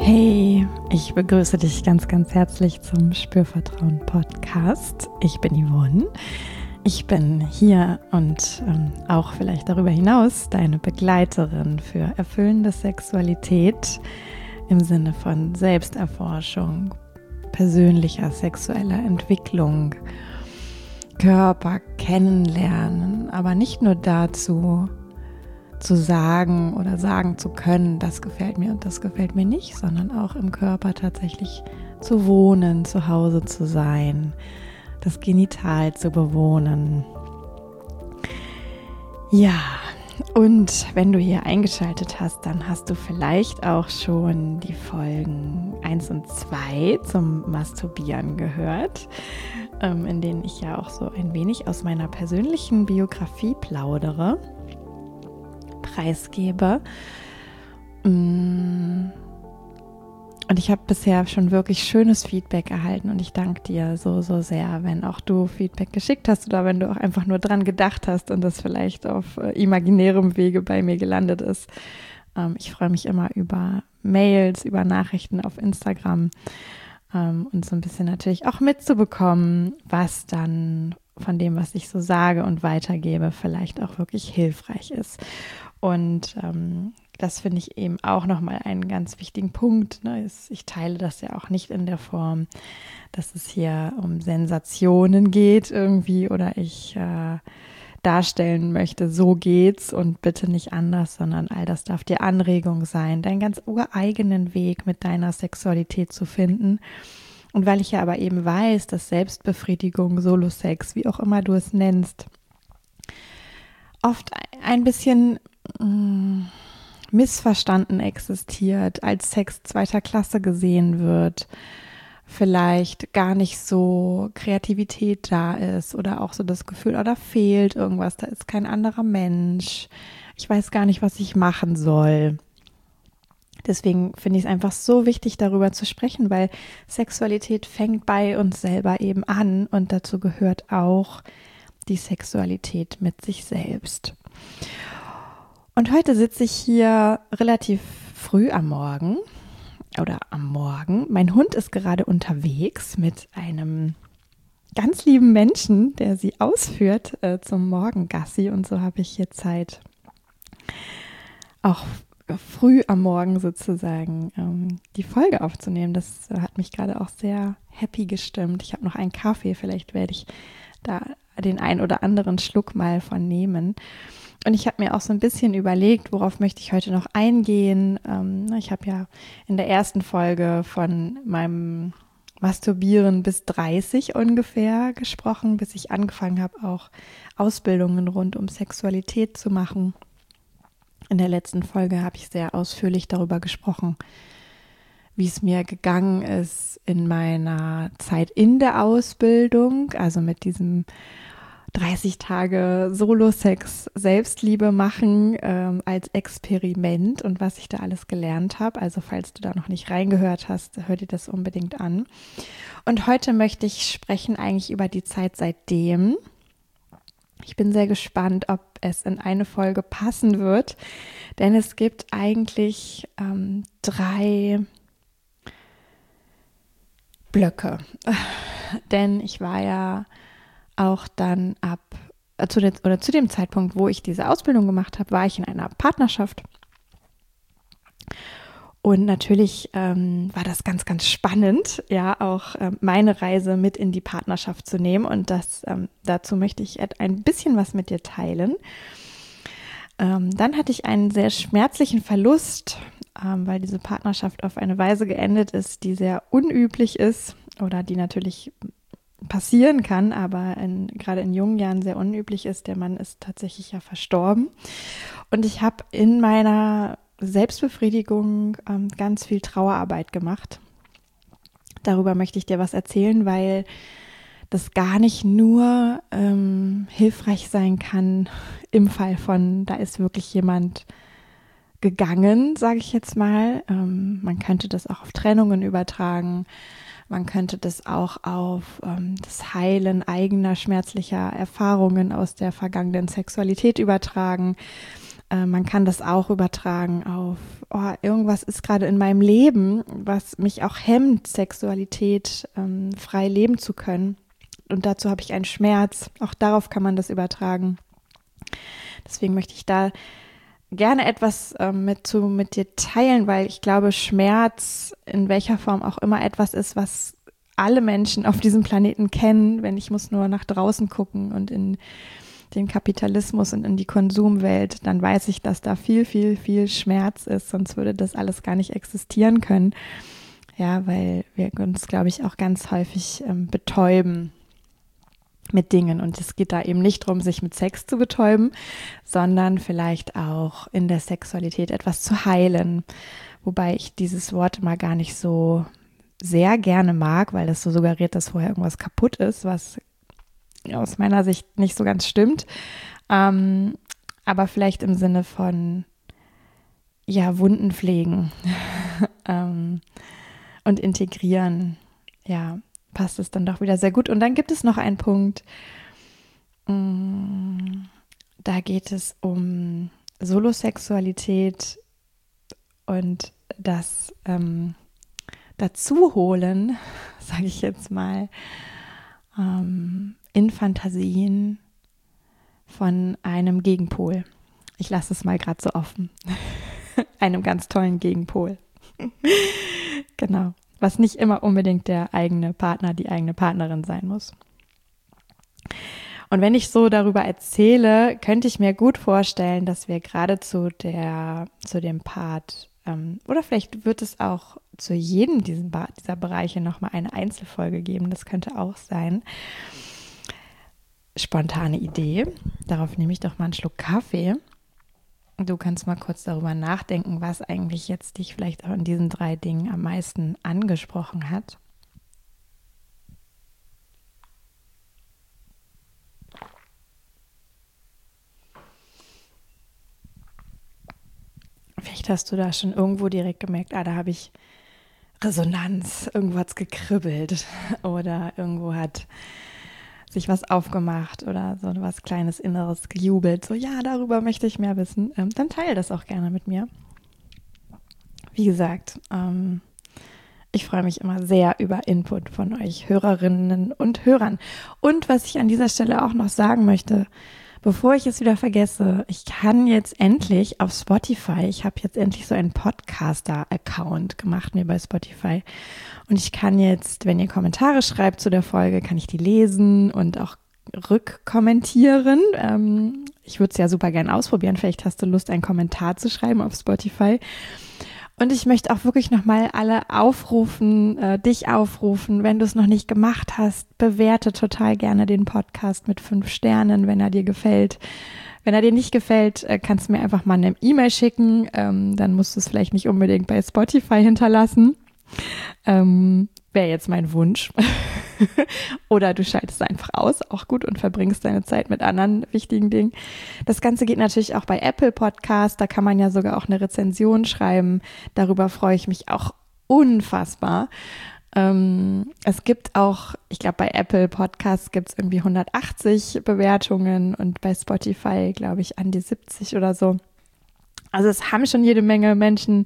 Hey, ich begrüße dich ganz, ganz herzlich zum Spürvertrauen Podcast. Ich bin Yvonne. Ich bin hier und auch vielleicht darüber hinaus deine Begleiterin für erfüllende Sexualität im Sinne von Selbsterforschung, persönlicher sexueller Entwicklung, Körper kennenlernen, aber nicht nur dazu zu sagen oder sagen zu können, das gefällt mir und das gefällt mir nicht, sondern auch im Körper tatsächlich zu wohnen, zu Hause zu sein, das Genital zu bewohnen. Ja, und wenn du hier eingeschaltet hast, dann hast du vielleicht auch schon die Folgen 1 und 2 zum Masturbieren gehört, in denen ich ja auch so ein wenig aus meiner persönlichen Biografie plaudere, preisgebe. Und ich habe bisher schon wirklich schönes Feedback erhalten und ich danke dir so, so sehr, wenn auch du Feedback geschickt hast oder wenn du auch einfach nur dran gedacht hast und das vielleicht auf imaginärem Wege bei mir gelandet ist. Ich freue mich immer über Mails, über Nachrichten auf Instagram und so ein bisschen natürlich auch mitzubekommen, was dann von dem, was ich so sage und weitergebe, vielleicht auch wirklich hilfreich ist. Und das finde ich eben auch nochmal einen ganz wichtigen Punkt. Ne? Ich teile das ja auch nicht in der Form, dass es hier um Sensationen geht irgendwie oder ich darstellen möchte, so geht's und bitte nicht anders, sondern all das darf dir Anregung sein, deinen ganz ureigenen Weg mit deiner Sexualität zu finden. Und weil ich ja aber eben weiß, dass Selbstbefriedigung, Solo-Sex, wie auch immer du es nennst, oft ein bisschen missverstanden existiert, als Sex zweiter Klasse gesehen wird, vielleicht gar nicht so Kreativität da ist oder auch so das Gefühl, da fehlt irgendwas, da ist kein anderer Mensch, ich weiß gar nicht, was ich machen soll. Deswegen finde ich es einfach so wichtig, darüber zu sprechen, weil Sexualität fängt bei uns selber eben an und dazu gehört auch die Sexualität mit sich selbst. Und heute sitze ich hier relativ früh am Morgen. Mein Hund ist gerade unterwegs mit einem ganz lieben Menschen, der sie ausführt zum Morgengassi. Und so habe ich hier Zeit, auch früh am Morgen sozusagen die Folge aufzunehmen. Das hat mich gerade auch sehr happy gestimmt. Ich habe noch einen Kaffee, vielleicht werde ich da den ein oder anderen Schluck mal von nehmen. Und ich habe mir auch so ein bisschen überlegt, worauf möchte ich heute noch eingehen. Ich habe ja in der ersten Folge von meinem Masturbieren bis 30 ungefähr gesprochen, bis ich angefangen habe, auch Ausbildungen rund um Sexualität zu machen. In der letzten Folge habe ich sehr ausführlich darüber gesprochen, wie es mir gegangen ist in meiner Zeit in der Ausbildung, also mit diesem 30 Tage Solo-Sex Selbstliebe machen als Experiment und was ich da alles gelernt habe. Also falls du da noch nicht reingehört hast, hör dir das unbedingt an. Und heute möchte ich sprechen eigentlich über die Zeit seitdem. Ich bin sehr gespannt, ob es in eine Folge passen wird, denn es gibt eigentlich 3 Blöcke. Denn ich war ja auch dann zu dem Zeitpunkt, wo ich diese Ausbildung gemacht habe, war ich in einer Partnerschaft. Und natürlich war das ganz, ganz spannend, ja, auch meine Reise mit in die Partnerschaft zu nehmen. Und dazu möchte ich ein bisschen was mit dir teilen. Dann hatte ich einen sehr schmerzlichen Verlust, weil diese Partnerschaft auf eine Weise geendet ist, die sehr unüblich ist oder die natürlich passieren kann, aber gerade in jungen Jahren sehr unüblich ist. Der Mann ist tatsächlich ja verstorben. Und ich habe in meiner Selbstbefriedigung ganz viel Trauerarbeit gemacht. Darüber möchte ich dir was erzählen, weil das gar nicht nur hilfreich sein kann im Fall von, da ist wirklich jemand gegangen, sage ich jetzt mal. Man könnte das auch auf Trennungen übertragen. Man könnte das auch auf das Heilen eigener schmerzlicher Erfahrungen aus der vergangenen Sexualität übertragen. Man kann das auch übertragen auf, irgendwas ist gerade in meinem Leben, was mich auch hemmt, Sexualität frei leben zu können. Und dazu habe ich einen Schmerz. Auch darauf kann man das übertragen. Deswegen möchte ich da gerne etwas mit dir teilen, weil ich glaube, Schmerz in welcher Form auch immer etwas ist, was alle Menschen auf diesem Planeten kennen. Wenn ich muss nur nach draußen gucken und in den Kapitalismus und in die Konsumwelt, dann weiß ich, dass da viel, viel, viel Schmerz ist, sonst würde das alles gar nicht existieren können. Ja, weil wir uns, glaube ich, auch ganz häufig betäuben mit Dingen. Und es geht da eben nicht darum, sich mit Sex zu betäuben, sondern vielleicht auch in der Sexualität etwas zu heilen. Wobei ich dieses Wort mal gar nicht so sehr gerne mag, weil das so suggeriert, dass vorher irgendwas kaputt ist, was aus meiner Sicht nicht so ganz stimmt. Aber vielleicht im Sinne von, ja, Wunden pflegen und integrieren, ja, passt es dann doch wieder sehr gut. Und dann gibt es noch einen Punkt, da geht es um Solosexualität und das Dazuholen, sage ich jetzt mal, in Fantasien von einem Gegenpol. Ich lasse es mal gerade so offen. Einem ganz tollen Gegenpol. Genau. Was nicht immer unbedingt der eigene Partner, die eigene Partnerin sein muss. Und wenn ich so darüber erzähle, könnte ich mir gut vorstellen, dass wir gerade zu dem Part, oder vielleicht wird es auch zu jedem dieser Bereiche nochmal eine Einzelfolge geben. Das könnte auch sein. Spontane Idee. Darauf nehme ich doch mal einen Schluck Kaffee. Du kannst mal kurz darüber nachdenken, was eigentlich jetzt dich vielleicht auch in diesen 3 Dingen am meisten angesprochen hat. Vielleicht hast du da schon irgendwo direkt gemerkt, da habe ich Resonanz, irgendwo hat es gekribbelt oder irgendwo hat sich was aufgemacht oder so was kleines Inneres gejubelt. So, ja, darüber möchte ich mehr wissen. Dann teile das auch gerne mit mir. Wie gesagt, ich freue mich immer sehr über Input von euch Hörerinnen und Hörern. Und was ich an dieser Stelle auch noch sagen möchte, bevor ich es wieder vergesse, ich kann jetzt endlich auf Spotify, ich habe jetzt endlich so einen Podcaster-Account gemacht mir bei Spotify und ich kann jetzt, wenn ihr Kommentare schreibt zu der Folge, kann ich die lesen und auch rückkommentieren. Ich würde es ja super gern ausprobieren, vielleicht hast du Lust, einen Kommentar zu schreiben auf Spotify. Und ich möchte auch wirklich nochmal alle aufrufen, dich aufrufen, wenn du es noch nicht gemacht hast, bewerte total gerne den Podcast mit 5 Sternen, wenn er dir gefällt. Wenn er dir nicht gefällt, kannst du mir einfach mal eine E-Mail schicken, dann musst du es vielleicht nicht unbedingt bei Spotify hinterlassen. Wäre jetzt mein Wunsch. Oder du schaltest einfach aus, auch gut, und verbringst deine Zeit mit anderen wichtigen Dingen. Das Ganze geht natürlich auch bei Apple Podcasts, da kann man ja sogar auch eine Rezension schreiben. Darüber freue ich mich auch unfassbar. Es gibt auch, ich glaube, bei Apple Podcasts gibt es irgendwie 180 Bewertungen und bei Spotify, glaube ich, an die 70 oder so. Also es haben schon jede Menge Menschen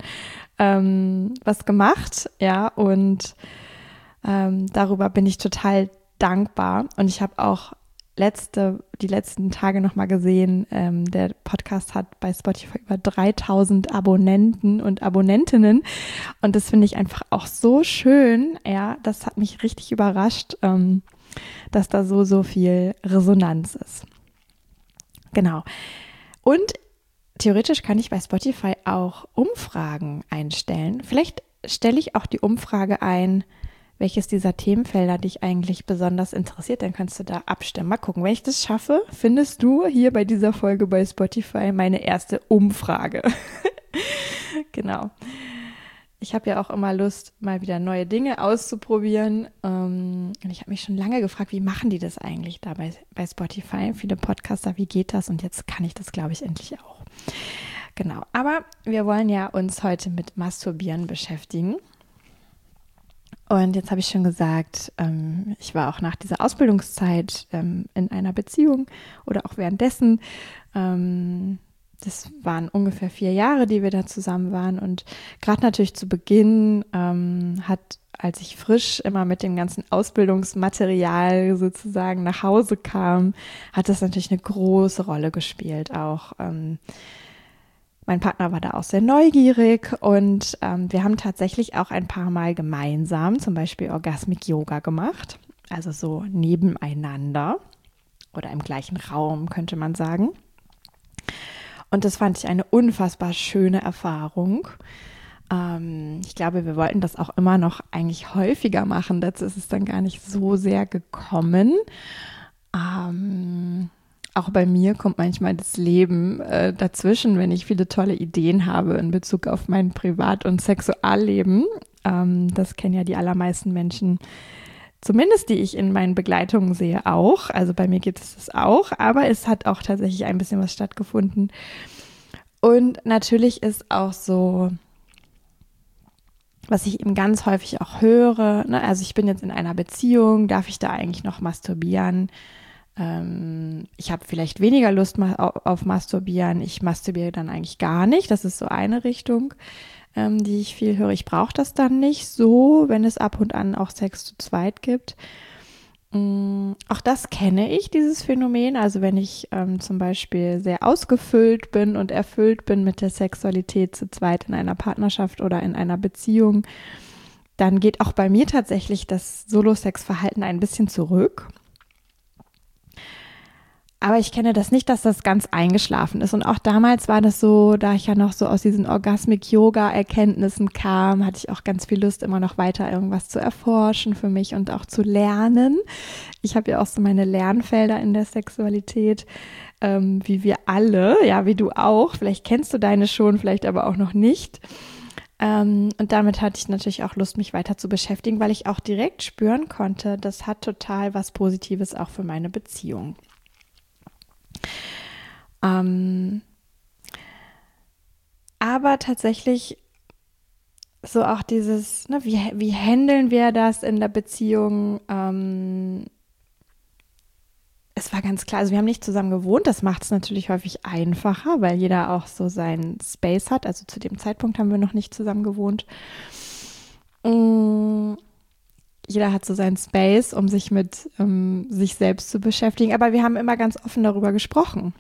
was gemacht, ja, und darüber bin ich total dankbar. Und ich habe auch die letzten Tage nochmal gesehen, der Podcast hat bei Spotify über 3000 Abonnenten und Abonnentinnen. Und das finde ich einfach auch so schön. Ja, das hat mich richtig überrascht, dass da so viel Resonanz ist. Genau. Und theoretisch kann ich bei Spotify auch Umfragen einstellen. Vielleicht stelle ich auch die Umfrage ein, welches dieser Themenfelder dich eigentlich besonders interessiert, dann kannst du da abstimmen. Mal gucken, wenn ich das schaffe, findest du hier bei dieser Folge bei Spotify meine erste Umfrage. Genau. Ich habe ja auch immer Lust, mal wieder neue Dinge auszuprobieren. Und ich habe mich schon lange gefragt, wie machen die das eigentlich da bei Spotify? Viele Podcaster, wie geht das? Und jetzt kann ich das, glaube ich, endlich auch. Genau, aber wir wollen ja uns heute mit Masturbieren beschäftigen. Und jetzt habe ich schon gesagt, ich war auch nach dieser Ausbildungszeit in einer Beziehung oder auch währenddessen. Das waren ungefähr 4 Jahre, die wir da zusammen waren. Und gerade natürlich zu Beginn als ich frisch immer mit dem ganzen Ausbildungsmaterial sozusagen nach Hause kam, hat das natürlich eine große Rolle gespielt. Auch mein Partner war da auch sehr neugierig und wir haben tatsächlich auch ein paar Mal gemeinsam zum Beispiel Orgasmic Yoga gemacht. Also so nebeneinander oder im gleichen Raum, könnte man sagen. Und das fand ich eine unfassbar schöne Erfahrung. Ich glaube, wir wollten das auch immer noch eigentlich häufiger machen. Dazu ist es dann gar nicht so sehr gekommen. Auch bei mir kommt manchmal das Leben dazwischen, wenn ich viele tolle Ideen habe in Bezug auf mein Privat- und Sexualleben. Das kennen ja die allermeisten Menschen, zumindest die ich in meinen Begleitungen sehe, auch. Also bei mir gibt es das auch, aber es hat auch tatsächlich ein bisschen was stattgefunden. Und natürlich ist auch so, was ich eben ganz häufig auch höre, ne? Also ich bin jetzt in einer Beziehung, darf ich da eigentlich noch masturbieren? Ich habe vielleicht weniger Lust auf Masturbieren, ich masturbiere dann eigentlich gar nicht. Das ist so eine Richtung, die ich viel höre. Ich brauche das dann nicht so, wenn es ab und an auch Sex zu zweit gibt. Auch das kenne ich, dieses Phänomen. Also wenn ich zum Beispiel sehr ausgefüllt bin und erfüllt bin mit der Sexualität zu zweit in einer Partnerschaft oder in einer Beziehung, dann geht auch bei mir tatsächlich das Solo-Sex-Verhalten ein bisschen zurück. Aber ich kenne das nicht, dass das ganz eingeschlafen ist. Und auch damals war das so, da ich ja noch so aus diesen Orgasmic-Yoga-Erkenntnissen kam, hatte ich auch ganz viel Lust, immer noch weiter irgendwas zu erforschen für mich und auch zu lernen. Ich habe ja auch so meine Lernfelder in der Sexualität, wie wir alle, ja, wie du auch. Vielleicht kennst du deine schon, vielleicht aber auch noch nicht. Und damit hatte ich natürlich auch Lust, mich weiter zu beschäftigen, weil ich auch direkt spüren konnte, das hat total was Positives auch für meine Beziehung. Aber tatsächlich so auch dieses, ne, wie handeln wir das in der Beziehung? Es war ganz klar, also wir haben nicht zusammen gewohnt, das macht es natürlich häufig einfacher, weil jeder auch so seinen Space hat. Also zu dem Zeitpunkt haben wir noch nicht zusammen gewohnt. Jeder hat so seinen Space, um sich mit sich selbst zu beschäftigen. Aber wir haben immer ganz offen darüber gesprochen.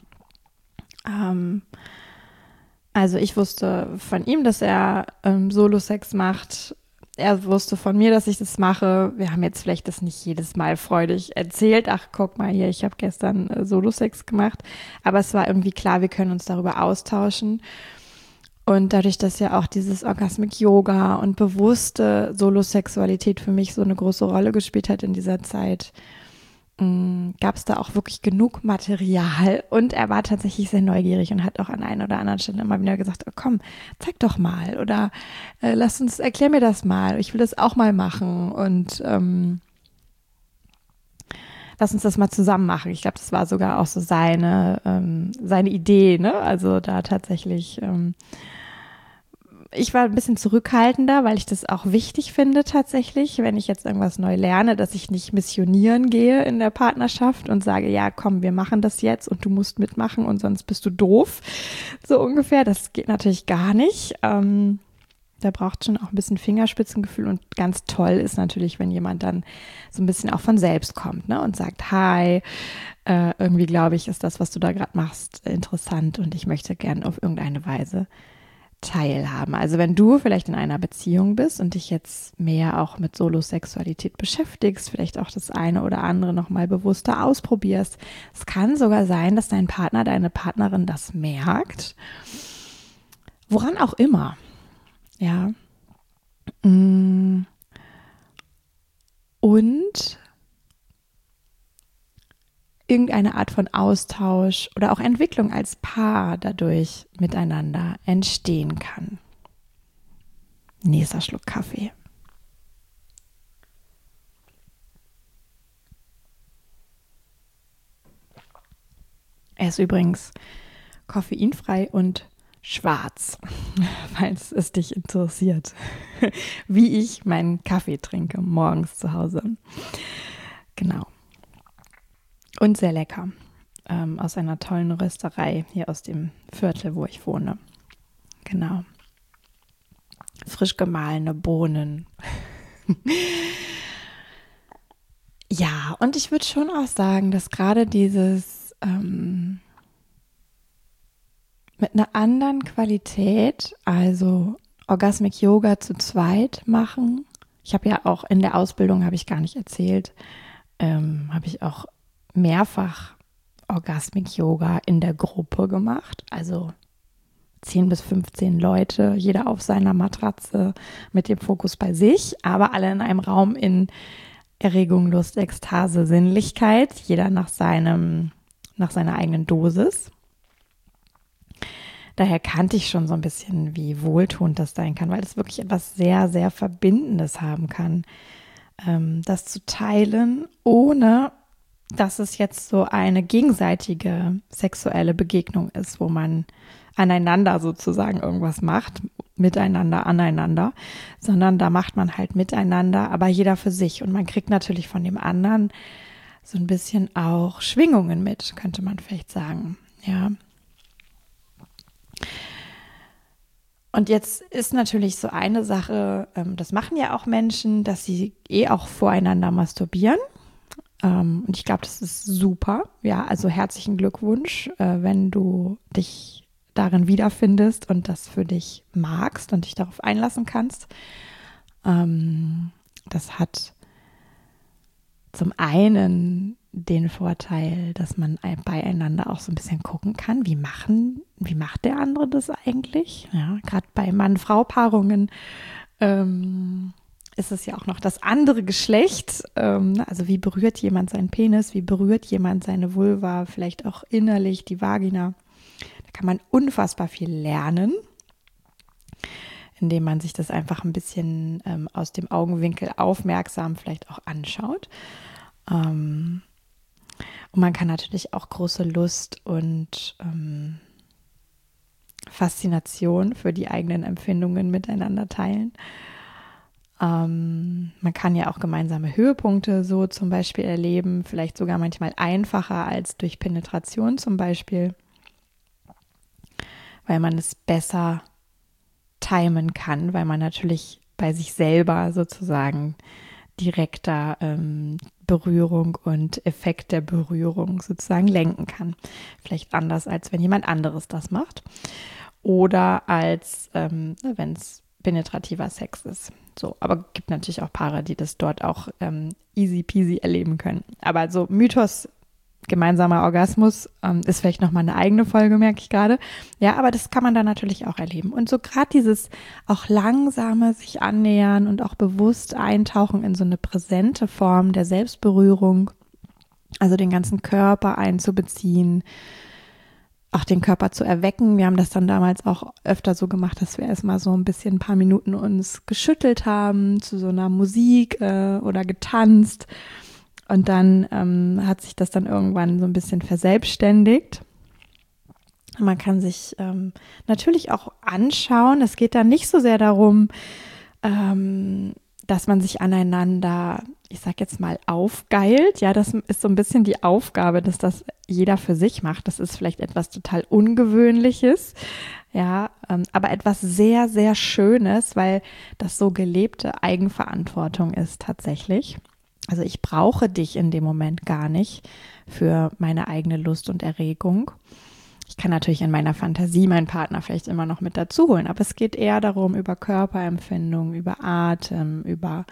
Also ich wusste von ihm, dass er Solo-Sex macht. Er wusste von mir, dass ich das mache. Wir haben jetzt vielleicht das nicht jedes Mal freudig erzählt. Ach, guck mal hier, ich habe gestern Solo-Sex gemacht. Aber es war irgendwie klar, wir können uns darüber austauschen. Und dadurch, dass ja auch dieses Orgasmic Yoga und bewusste Solosexualität für mich so eine große Rolle gespielt hat in dieser Zeit, gab es da auch wirklich genug Material. Und er war tatsächlich sehr neugierig und hat auch an einer oder anderen Stelle immer wieder gesagt, oh, komm, zeig doch mal oder erklär mir das mal, ich will das auch mal machen und lass uns das mal zusammen machen. Ich glaube, das war sogar auch so seine Idee, ne? Also da tatsächlich ich war ein bisschen zurückhaltender, weil ich das auch wichtig finde tatsächlich, wenn ich jetzt irgendwas neu lerne, dass ich nicht missionieren gehe in der Partnerschaft und sage, ja, komm, wir machen das jetzt und du musst mitmachen und sonst bist du doof. So ungefähr. Das geht natürlich gar nicht. Da braucht schon auch ein bisschen Fingerspitzengefühl und ganz toll ist natürlich, wenn jemand dann so ein bisschen auch von selbst kommt, ne, und sagt, hi, irgendwie glaube ich, ist das, was du da gerade machst, interessant und ich möchte gern auf irgendeine Weise teilhaben. Also wenn du vielleicht in einer Beziehung bist und dich jetzt mehr auch mit Solosexualität beschäftigst, vielleicht auch das eine oder andere nochmal bewusster ausprobierst, es kann sogar sein, dass dein Partner, deine Partnerin das merkt, woran auch immer, ja. Und irgendeine Art von Austausch oder auch Entwicklung als Paar dadurch miteinander entstehen kann. Nächster Schluck Kaffee. Er ist übrigens koffeinfrei und schwarz, falls es dich interessiert, wie ich meinen Kaffee trinke morgens zu Hause. Genau. Und sehr lecker. aus einer tollen Rösterei hier aus dem Viertel, wo ich wohne. Genau. Frisch gemahlene Bohnen. Ja, und ich würde schon auch sagen, dass gerade dieses mit einer anderen Qualität, also Orgasmic Yoga zu zweit machen. Ich habe ja auch in der Ausbildung, habe ich gar nicht erzählt, habe ich auch mehrfach Orgasmic Yoga in der Gruppe gemacht. Also 10 bis 15 Leute, jeder auf seiner Matratze mit dem Fokus bei sich, aber alle in einem Raum in Erregung, Lust, Ekstase, Sinnlichkeit, jeder nach seiner eigenen Dosis. Daher kannte ich schon so ein bisschen, wie wohltuend das sein kann, weil es wirklich etwas sehr, sehr Verbindendes haben kann, das zu teilen, ohne dass es jetzt so eine gegenseitige sexuelle Begegnung ist, wo man aneinander sozusagen irgendwas macht, miteinander, aneinander, sondern da macht man halt miteinander, aber jeder für sich. Und man kriegt natürlich von dem anderen so ein bisschen auch Schwingungen mit, könnte man vielleicht sagen, ja. Und jetzt ist natürlich so eine Sache, das machen ja auch Menschen, dass sie auch voreinander masturbieren. Und ich glaube, das ist super. Ja, also herzlichen Glückwunsch, wenn du dich darin wiederfindest und das für dich magst und dich darauf einlassen kannst. Das hat zum einen den Vorteil, dass man beieinander auch so ein bisschen gucken kann, wie macht der andere das eigentlich? Ja, gerade bei Mann-Frau-Paarungen ist es ja auch noch das andere Geschlecht. Also wie berührt jemand seinen Penis, wie berührt jemand seine Vulva, vielleicht auch innerlich die Vagina. Da kann man unfassbar viel lernen, indem man sich das einfach ein bisschen aus dem Augenwinkel aufmerksam vielleicht auch anschaut. Und man kann natürlich auch große Lust und Faszination für die eigenen Empfindungen miteinander teilen. Man kann ja auch gemeinsame Höhepunkte so zum Beispiel erleben, vielleicht sogar manchmal einfacher als durch Penetration zum Beispiel, weil man es besser timen kann, weil man natürlich bei sich selber sozusagen direkter Berührung und Effekt der Berührung sozusagen lenken kann. Vielleicht anders, als wenn jemand anderes das macht. Oder als wenn es penetrativer Sex ist. So, aber gibt natürlich auch Paare, die das dort auch easy peasy erleben können. Aber so Mythos, gemeinsamer Orgasmus, ist vielleicht nochmal eine eigene Folge, merke ich gerade. Ja, aber das kann man dann natürlich auch erleben. Und so gerade dieses auch langsame sich annähern und auch bewusst eintauchen in so eine präsente Form der Selbstberührung, also den ganzen Körper einzubeziehen, auch den Körper zu erwecken. Wir haben das dann damals auch öfter so gemacht, dass wir erstmal so ein paar Minuten uns geschüttelt haben zu so einer Musik oder getanzt. Und dann hat sich das dann irgendwann so ein bisschen verselbstständigt. Man kann sich natürlich auch anschauen. Es geht dann nicht so sehr darum, dass man sich aneinander, ich sag jetzt mal, aufgeilt. Ja, das ist so ein bisschen die Aufgabe, dass das jeder für sich macht. Das ist vielleicht etwas total Ungewöhnliches. Ja, aber etwas sehr, sehr Schönes, weil das so gelebte Eigenverantwortung ist tatsächlich. Also ich brauche dich in dem Moment gar nicht für meine eigene Lust und Erregung. Ich kann natürlich in meiner Fantasie meinen Partner vielleicht immer noch mit dazu holen, aber es geht eher darum, über Körperempfindung, über Atem, über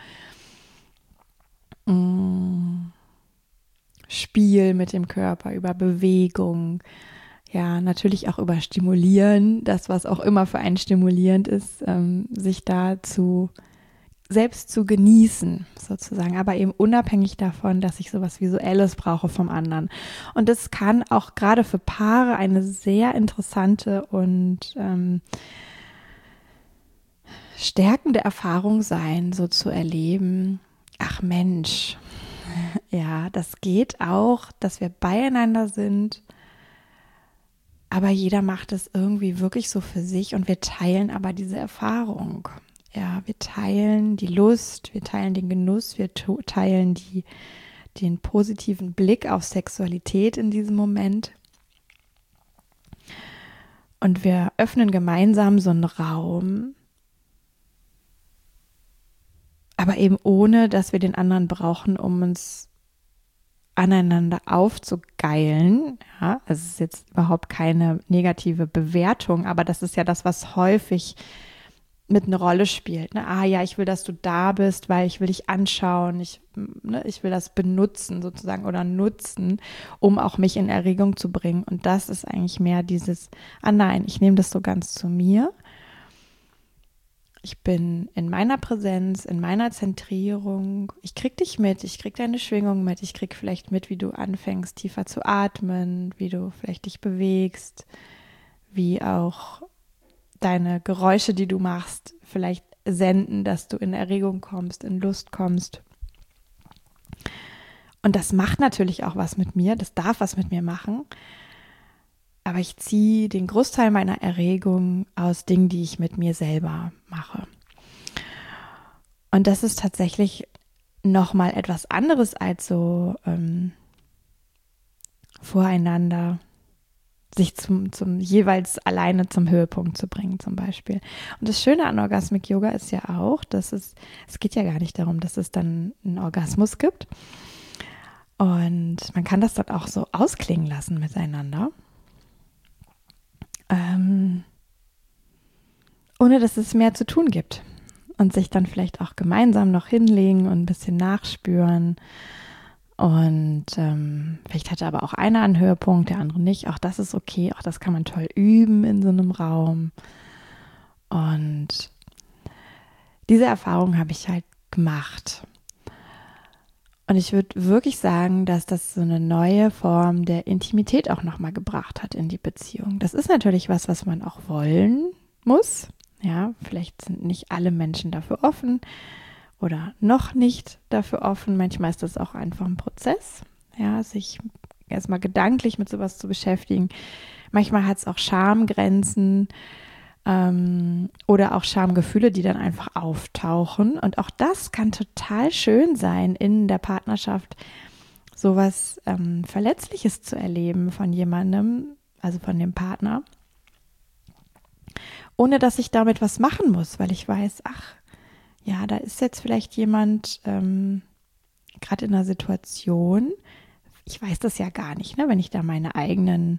Spiel mit dem Körper, über Bewegung, ja, natürlich auch über Stimulieren, das, was auch immer für einen stimulierend ist, sich dazu selbst zu genießen, sozusagen, aber eben unabhängig davon, dass ich sowas Visuelles brauche vom anderen. Und das kann auch gerade für Paare eine sehr interessante und stärkende Erfahrung sein, so zu erleben, ach Mensch, ja, das geht auch, dass wir beieinander sind, aber jeder macht es irgendwie wirklich so für sich und wir teilen aber diese Erfahrung. Ja, wir teilen die Lust, wir teilen den Genuss, wir teilen den positiven Blick auf Sexualität in diesem Moment. Und wir öffnen gemeinsam so einen Raum, aber eben ohne, dass wir den anderen brauchen, um uns aneinander aufzugeilen. Ja, also es ist jetzt überhaupt keine negative Bewertung, aber das ist ja das, was häufig mit einer Rolle spielt. Ne? Ah ja, ich will, dass du da bist, weil ich will dich anschauen, ich will das benutzen sozusagen oder nutzen, um auch mich in Erregung zu bringen. Und das ist eigentlich mehr dieses, nein, ich nehme das so ganz zu mir. Ich bin in meiner Präsenz, in meiner Zentrierung. Ich krieg dich mit, ich krieg deine Schwingung mit, ich krieg vielleicht mit, wie du anfängst, tiefer zu atmen, wie du vielleicht dich bewegst, wie auch deine Geräusche, die du machst, vielleicht senden, dass du in Erregung kommst, in Lust kommst. Und das macht natürlich auch was mit mir, das darf was mit mir machen. Aber ich ziehe den Großteil meiner Erregung aus Dingen, die ich mit mir selber mache. Und das ist tatsächlich nochmal etwas anderes als so voreinander sich zum jeweils alleine zum Höhepunkt zu bringen zum Beispiel. Und das Schöne an Orgasmic Yoga ist ja auch, dass es geht ja gar nicht darum, dass es dann einen Orgasmus gibt. Und man kann das dort auch so ausklingen lassen miteinander. Ohne dass es mehr zu tun gibt. Und sich dann vielleicht auch gemeinsam noch hinlegen und ein bisschen nachspüren. Und vielleicht hatte aber auch einer einen Höhepunkt, der andere nicht. Auch das ist okay. Auch das kann man toll üben in so einem Raum. Und diese Erfahrung habe ich halt gemacht. Und ich würde wirklich sagen, dass das so eine neue Form der Intimität auch nochmal gebracht hat in die Beziehung. Das ist natürlich was man auch wollen muss. Ja, vielleicht sind nicht alle Menschen dafür offen oder noch nicht dafür offen. Manchmal ist das auch einfach ein Prozess, ja, sich erstmal gedanklich mit sowas zu beschäftigen. Manchmal hat es auch Schamgrenzen oder auch Schamgefühle, die dann einfach auftauchen. Und auch das kann total schön sein, in der Partnerschaft sowas Verletzliches zu erleben von jemandem, also von dem Partner, ohne dass ich damit was machen muss, weil ich weiß, ach, ja, da ist jetzt vielleicht jemand gerade in einer Situation, ich weiß das ja gar nicht, ne, wenn ich da meine eigenen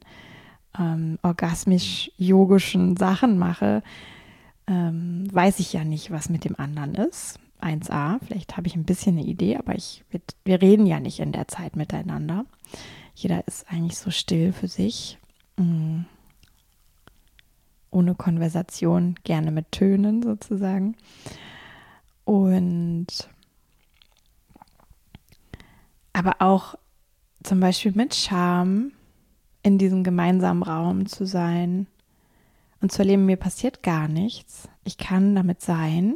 orgasmisch-yogischen Sachen mache, weiß ich ja nicht, was mit dem anderen ist. 1a, vielleicht habe ich ein bisschen eine Idee, aber wir reden ja nicht in der Zeit miteinander. Jeder ist eigentlich so still für sich, ohne Konversation, gerne mit Tönen sozusagen. Und aber auch zum Beispiel mit Scham in diesem gemeinsamen Raum zu sein und zu erleben, mir passiert gar nichts. Ich kann damit sein.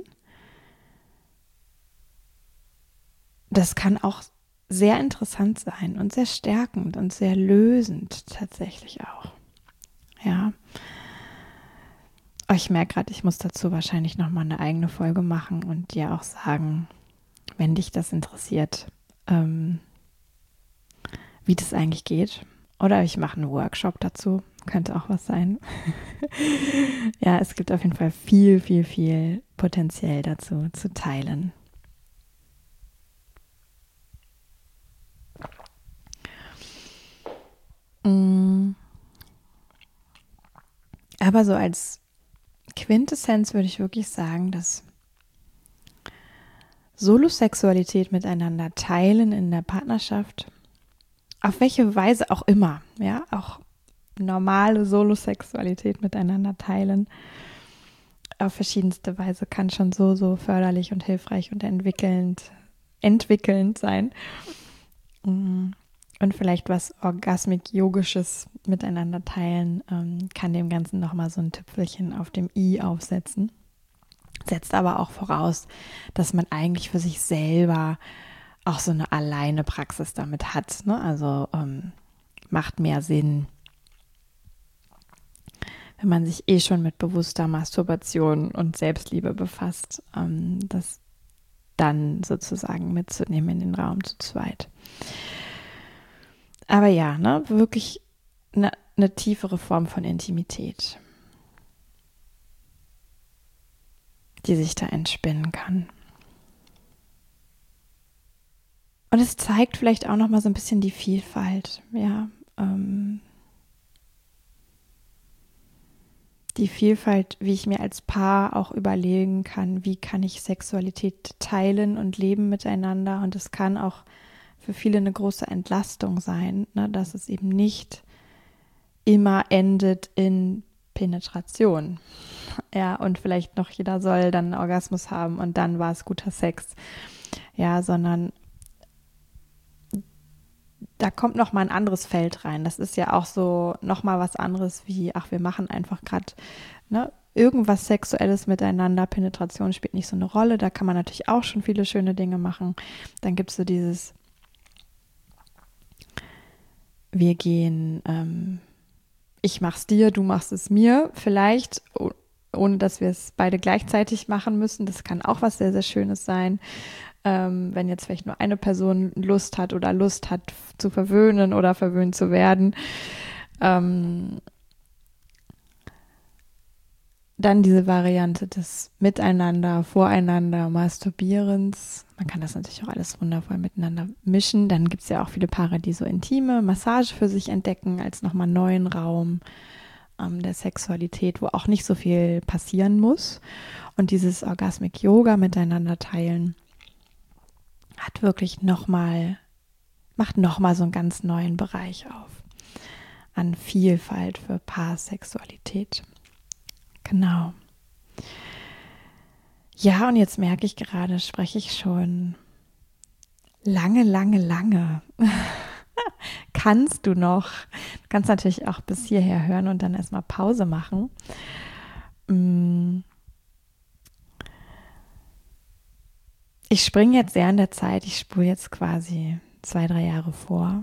Das kann auch sehr interessant sein und sehr stärkend und sehr lösend tatsächlich auch. Ja. Ich merke gerade, ich muss dazu wahrscheinlich nochmal eine eigene Folge machen und dir auch sagen, wenn dich das interessiert, wie das eigentlich geht. Oder ich mache einen Workshop dazu. Könnte auch was sein. Ja, es gibt auf jeden Fall viel, viel, viel Potenzial dazu zu teilen. Aber so als Quintessenz würde ich wirklich sagen, dass Solosexualität miteinander teilen in der Partnerschaft, auf welche Weise auch immer, ja, auch normale Solosexualität miteinander teilen, auf verschiedenste Weise kann schon so förderlich und hilfreich und entwickelnd sein. Und vielleicht was Orgasmic-Yogisches miteinander teilen, kann dem Ganzen nochmal so ein Tüpfelchen auf dem i aufsetzen. Setzt aber auch voraus, dass man eigentlich für sich selber auch so eine alleine Praxis damit hat. Ne? Also macht mehr Sinn, wenn man sich schon mit bewusster Masturbation und Selbstliebe befasst. Das dann sozusagen mitzunehmen in den Raum zu zweit. Aber ja, ne, wirklich eine tiefere Form von Intimität, die sich da entspinnen kann. Und es zeigt vielleicht auch nochmal so ein bisschen die Vielfalt, ja, die Vielfalt, wie ich mir als Paar auch überlegen kann, wie kann ich Sexualität teilen und leben miteinander. Und es kann auch für viele eine große Entlastung sein, ne, dass es eben nicht immer endet in Penetration. Ja, und vielleicht noch jeder soll dann einen Orgasmus haben und dann war es guter Sex. Ja, sondern da kommt noch mal ein anderes Feld rein. Das ist ja auch so noch mal was anderes wie, ach, wir machen einfach gerade, ne, irgendwas Sexuelles miteinander. Penetration spielt nicht so eine Rolle. Da kann man natürlich auch schon viele schöne Dinge machen. Dann gibt es so dieses, wir gehen, ich mach's dir, du machst es mir, vielleicht, ohne dass wir es beide gleichzeitig machen müssen. Das kann auch was sehr, sehr Schönes sein. Wenn jetzt vielleicht nur eine Person Lust hat zu verwöhnen oder verwöhnt zu werden. Dann diese Variante des Miteinander, Voreinander, Masturbierens. Man kann das natürlich auch alles wundervoll miteinander mischen. Dann gibt es ja auch viele Paare, die so intime Massage für sich entdecken als nochmal neuen Raum der Sexualität, wo auch nicht so viel passieren muss. Und dieses Orgasmic Yoga miteinander teilen macht nochmal so einen ganz neuen Bereich auf an Vielfalt für Paarsexualität. Genau. Ja, und jetzt merke ich gerade, spreche ich schon lange. Kannst du noch? Du kannst natürlich auch bis hierher hören und dann erstmal Pause machen. Ich springe jetzt sehr in der Zeit. Ich spule jetzt quasi 2-3 Jahre vor.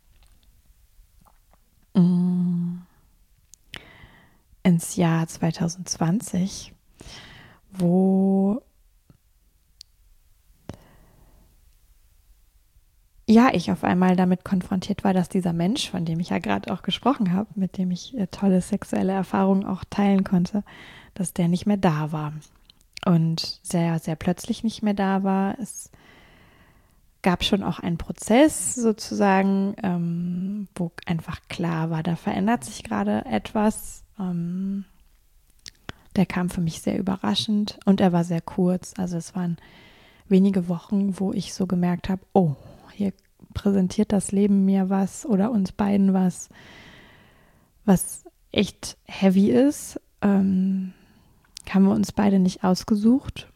Ins Jahr 2020, wo ja, ich auf einmal damit konfrontiert war, dass dieser Mensch, von dem ich ja gerade auch gesprochen habe, mit dem ich tolle sexuelle Erfahrungen auch teilen konnte, dass der nicht mehr da war. Und sehr, sehr plötzlich nicht mehr da war. Es gab schon auch einen Prozess sozusagen, wo einfach klar war, da verändert sich gerade etwas. Der kam für mich sehr überraschend und er war sehr kurz. Also es waren wenige Wochen, wo ich so gemerkt habe, oh, hier präsentiert das Leben mir was oder uns beiden was echt heavy ist. Haben wir uns beide nicht ausgesucht.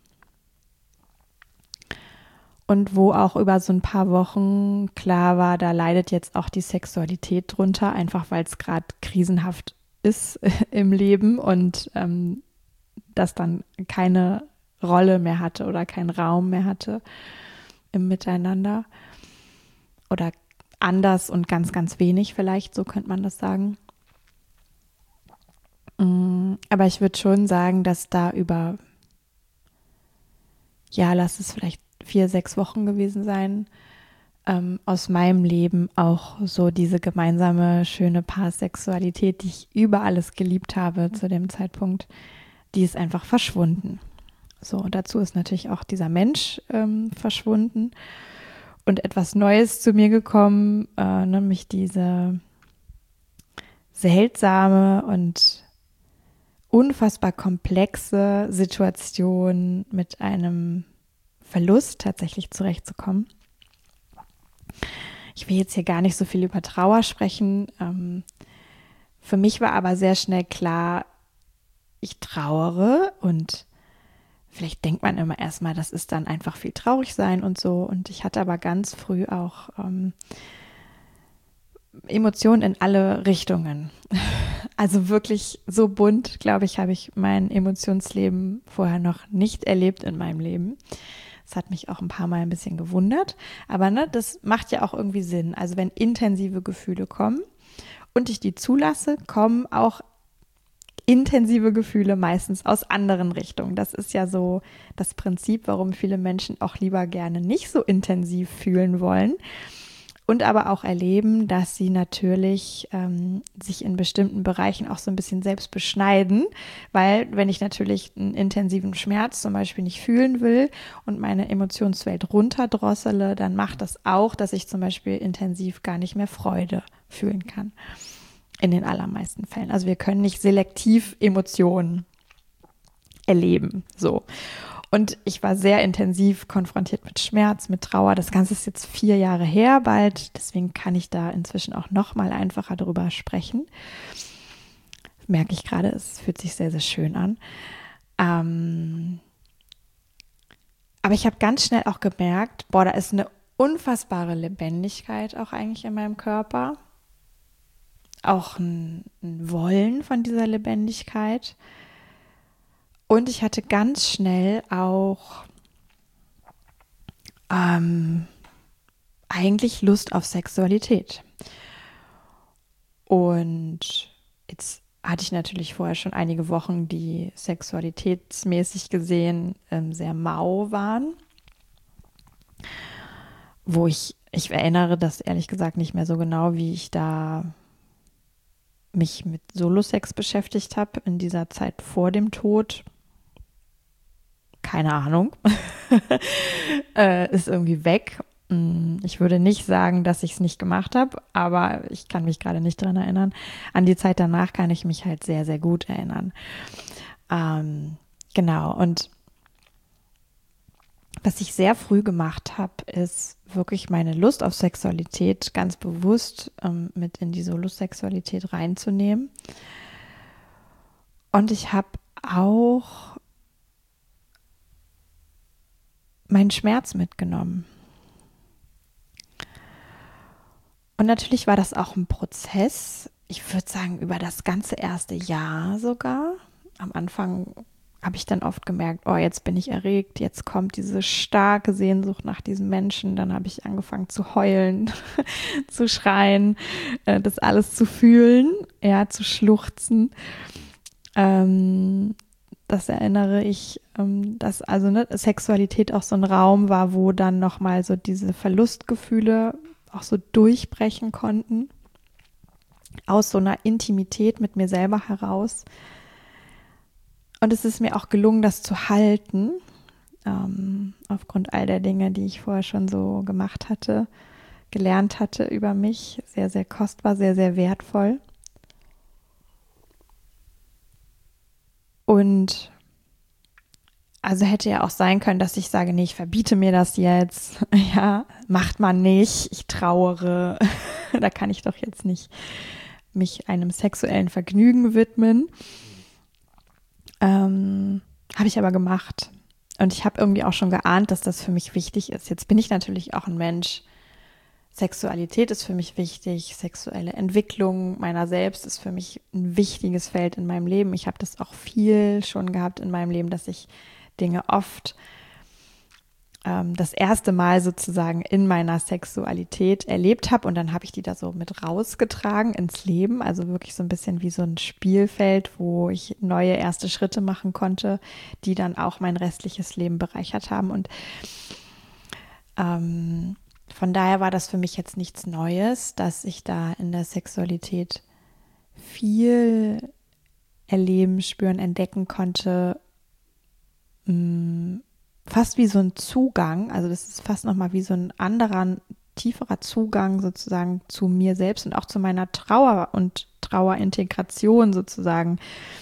Und wo auch über so ein paar Wochen klar war, da leidet jetzt auch die Sexualität drunter, einfach weil es gerade krisenhaft ist im Leben und das dann keine Rolle mehr hatte oder keinen Raum mehr hatte im Miteinander. Oder anders und ganz, ganz wenig vielleicht, so könnte man das sagen. Aber ich würde schon sagen, dass da über, ja, lass es vielleicht 4-6 Wochen gewesen sein, aus meinem Leben auch so diese gemeinsame, schöne Paarsexualität, die ich über alles geliebt habe zu dem Zeitpunkt, die ist einfach verschwunden. So, dazu ist natürlich auch dieser Mensch verschwunden und etwas Neues zu mir gekommen, nämlich diese seltsame und unfassbar komplexe Situation mit einem Verlust tatsächlich zurechtzukommen. Ich will jetzt hier gar nicht so viel über Trauer sprechen. Für mich war aber sehr schnell klar, ich trauere und vielleicht denkt man immer erstmal, das ist dann einfach viel traurig sein und so. Und ich hatte aber ganz früh auch Emotionen in alle Richtungen. Also wirklich so bunt, glaube ich, habe ich mein Emotionsleben vorher noch nicht erlebt in meinem Leben. Das hat mich auch ein paar Mal ein bisschen gewundert. Aber ne, das macht ja auch irgendwie Sinn. Also wenn intensive Gefühle kommen und ich die zulasse, kommen auch intensive Gefühle meistens aus anderen Richtungen. Das ist ja so das Prinzip, warum viele Menschen auch lieber gerne nicht so intensiv fühlen wollen und aber auch erleben, dass sie natürlich sich in bestimmten Bereichen auch so ein bisschen selbst beschneiden, weil wenn ich natürlich einen intensiven Schmerz zum Beispiel nicht fühlen will und meine Emotionswelt runterdrossele, dann macht das auch, dass ich zum Beispiel intensiv gar nicht mehr Freude fühlen kann. In den allermeisten Fällen. Also wir können nicht selektiv Emotionen erleben. So. Und ich war sehr intensiv konfrontiert mit Schmerz, mit Trauer. Das Ganze ist jetzt 4 Jahre her bald. Deswegen kann ich da inzwischen auch noch mal einfacher drüber sprechen. Merke ich gerade, es fühlt sich sehr, sehr schön an. Aber ich habe ganz schnell auch gemerkt, boah, da ist eine unfassbare Lebendigkeit auch eigentlich in meinem Körper. Auch ein Wollen von dieser Lebendigkeit. Und ich hatte ganz schnell auch eigentlich Lust auf Sexualität. Und jetzt hatte ich natürlich vorher schon einige Wochen, die sexualitätsmäßig gesehen sehr mau waren, wo ich erinnere das ehrlich gesagt nicht mehr so genau, wie ich da mich mit Solo-Sex beschäftigt habe in dieser Zeit vor dem Tod. Keine Ahnung. Ist irgendwie weg. Ich würde nicht sagen, dass ich es nicht gemacht habe, aber ich kann mich gerade nicht dran erinnern. An die Zeit danach kann ich mich halt sehr, sehr gut erinnern. Genau. Und was ich sehr früh gemacht habe, ist wirklich meine Lust auf Sexualität ganz bewusst mit in die Solo-Sexualität reinzunehmen. Und ich habe auch meinen Schmerz mitgenommen. Und natürlich war das auch ein Prozess, ich würde sagen, über das ganze erste Jahr sogar. Am Anfang habe ich dann oft gemerkt, oh, jetzt bin ich erregt, jetzt kommt diese starke Sehnsucht nach diesem Menschen. Dann habe ich angefangen zu heulen, zu schreien, das alles zu fühlen, ja, zu schluchzen. Das erinnere ich, dass also Sexualität auch so ein Raum war, wo dann nochmal so diese Verlustgefühle auch so durchbrechen konnten, aus so einer Intimität mit mir selber heraus. Und es ist mir auch gelungen, das zu halten, aufgrund all der Dinge, die ich vorher schon so gemacht hatte, gelernt hatte über mich. Sehr, sehr kostbar, sehr, sehr wertvoll. Und also hätte ja auch sein können, dass ich sage, nee, ich verbiete mir das jetzt. Ja, macht man nicht. Ich trauere. Da kann ich doch jetzt nicht mich einem sexuellen Vergnügen widmen. Habe ich aber gemacht. Und ich habe irgendwie auch schon geahnt, dass das für mich wichtig ist. Jetzt bin ich natürlich auch ein Mensch. Sexualität ist für mich wichtig. Sexuelle Entwicklung meiner selbst ist für mich ein wichtiges Feld in meinem Leben. Ich habe das auch viel schon gehabt in meinem Leben, dass ich Dinge oft das erste Mal sozusagen in meiner Sexualität erlebt habe und dann habe ich die da so mit rausgetragen ins Leben, also wirklich so ein bisschen wie so ein Spielfeld, wo ich neue erste Schritte machen konnte, die dann auch mein restliches Leben bereichert haben und von daher war das für mich jetzt nichts Neues, dass ich da in der Sexualität viel erleben, spüren, entdecken konnte, fast wie so ein Zugang, also das ist fast nochmal wie so ein anderer, tieferer Zugang sozusagen zu mir selbst und auch zu meiner Trauer und Trauerintegration sozusagen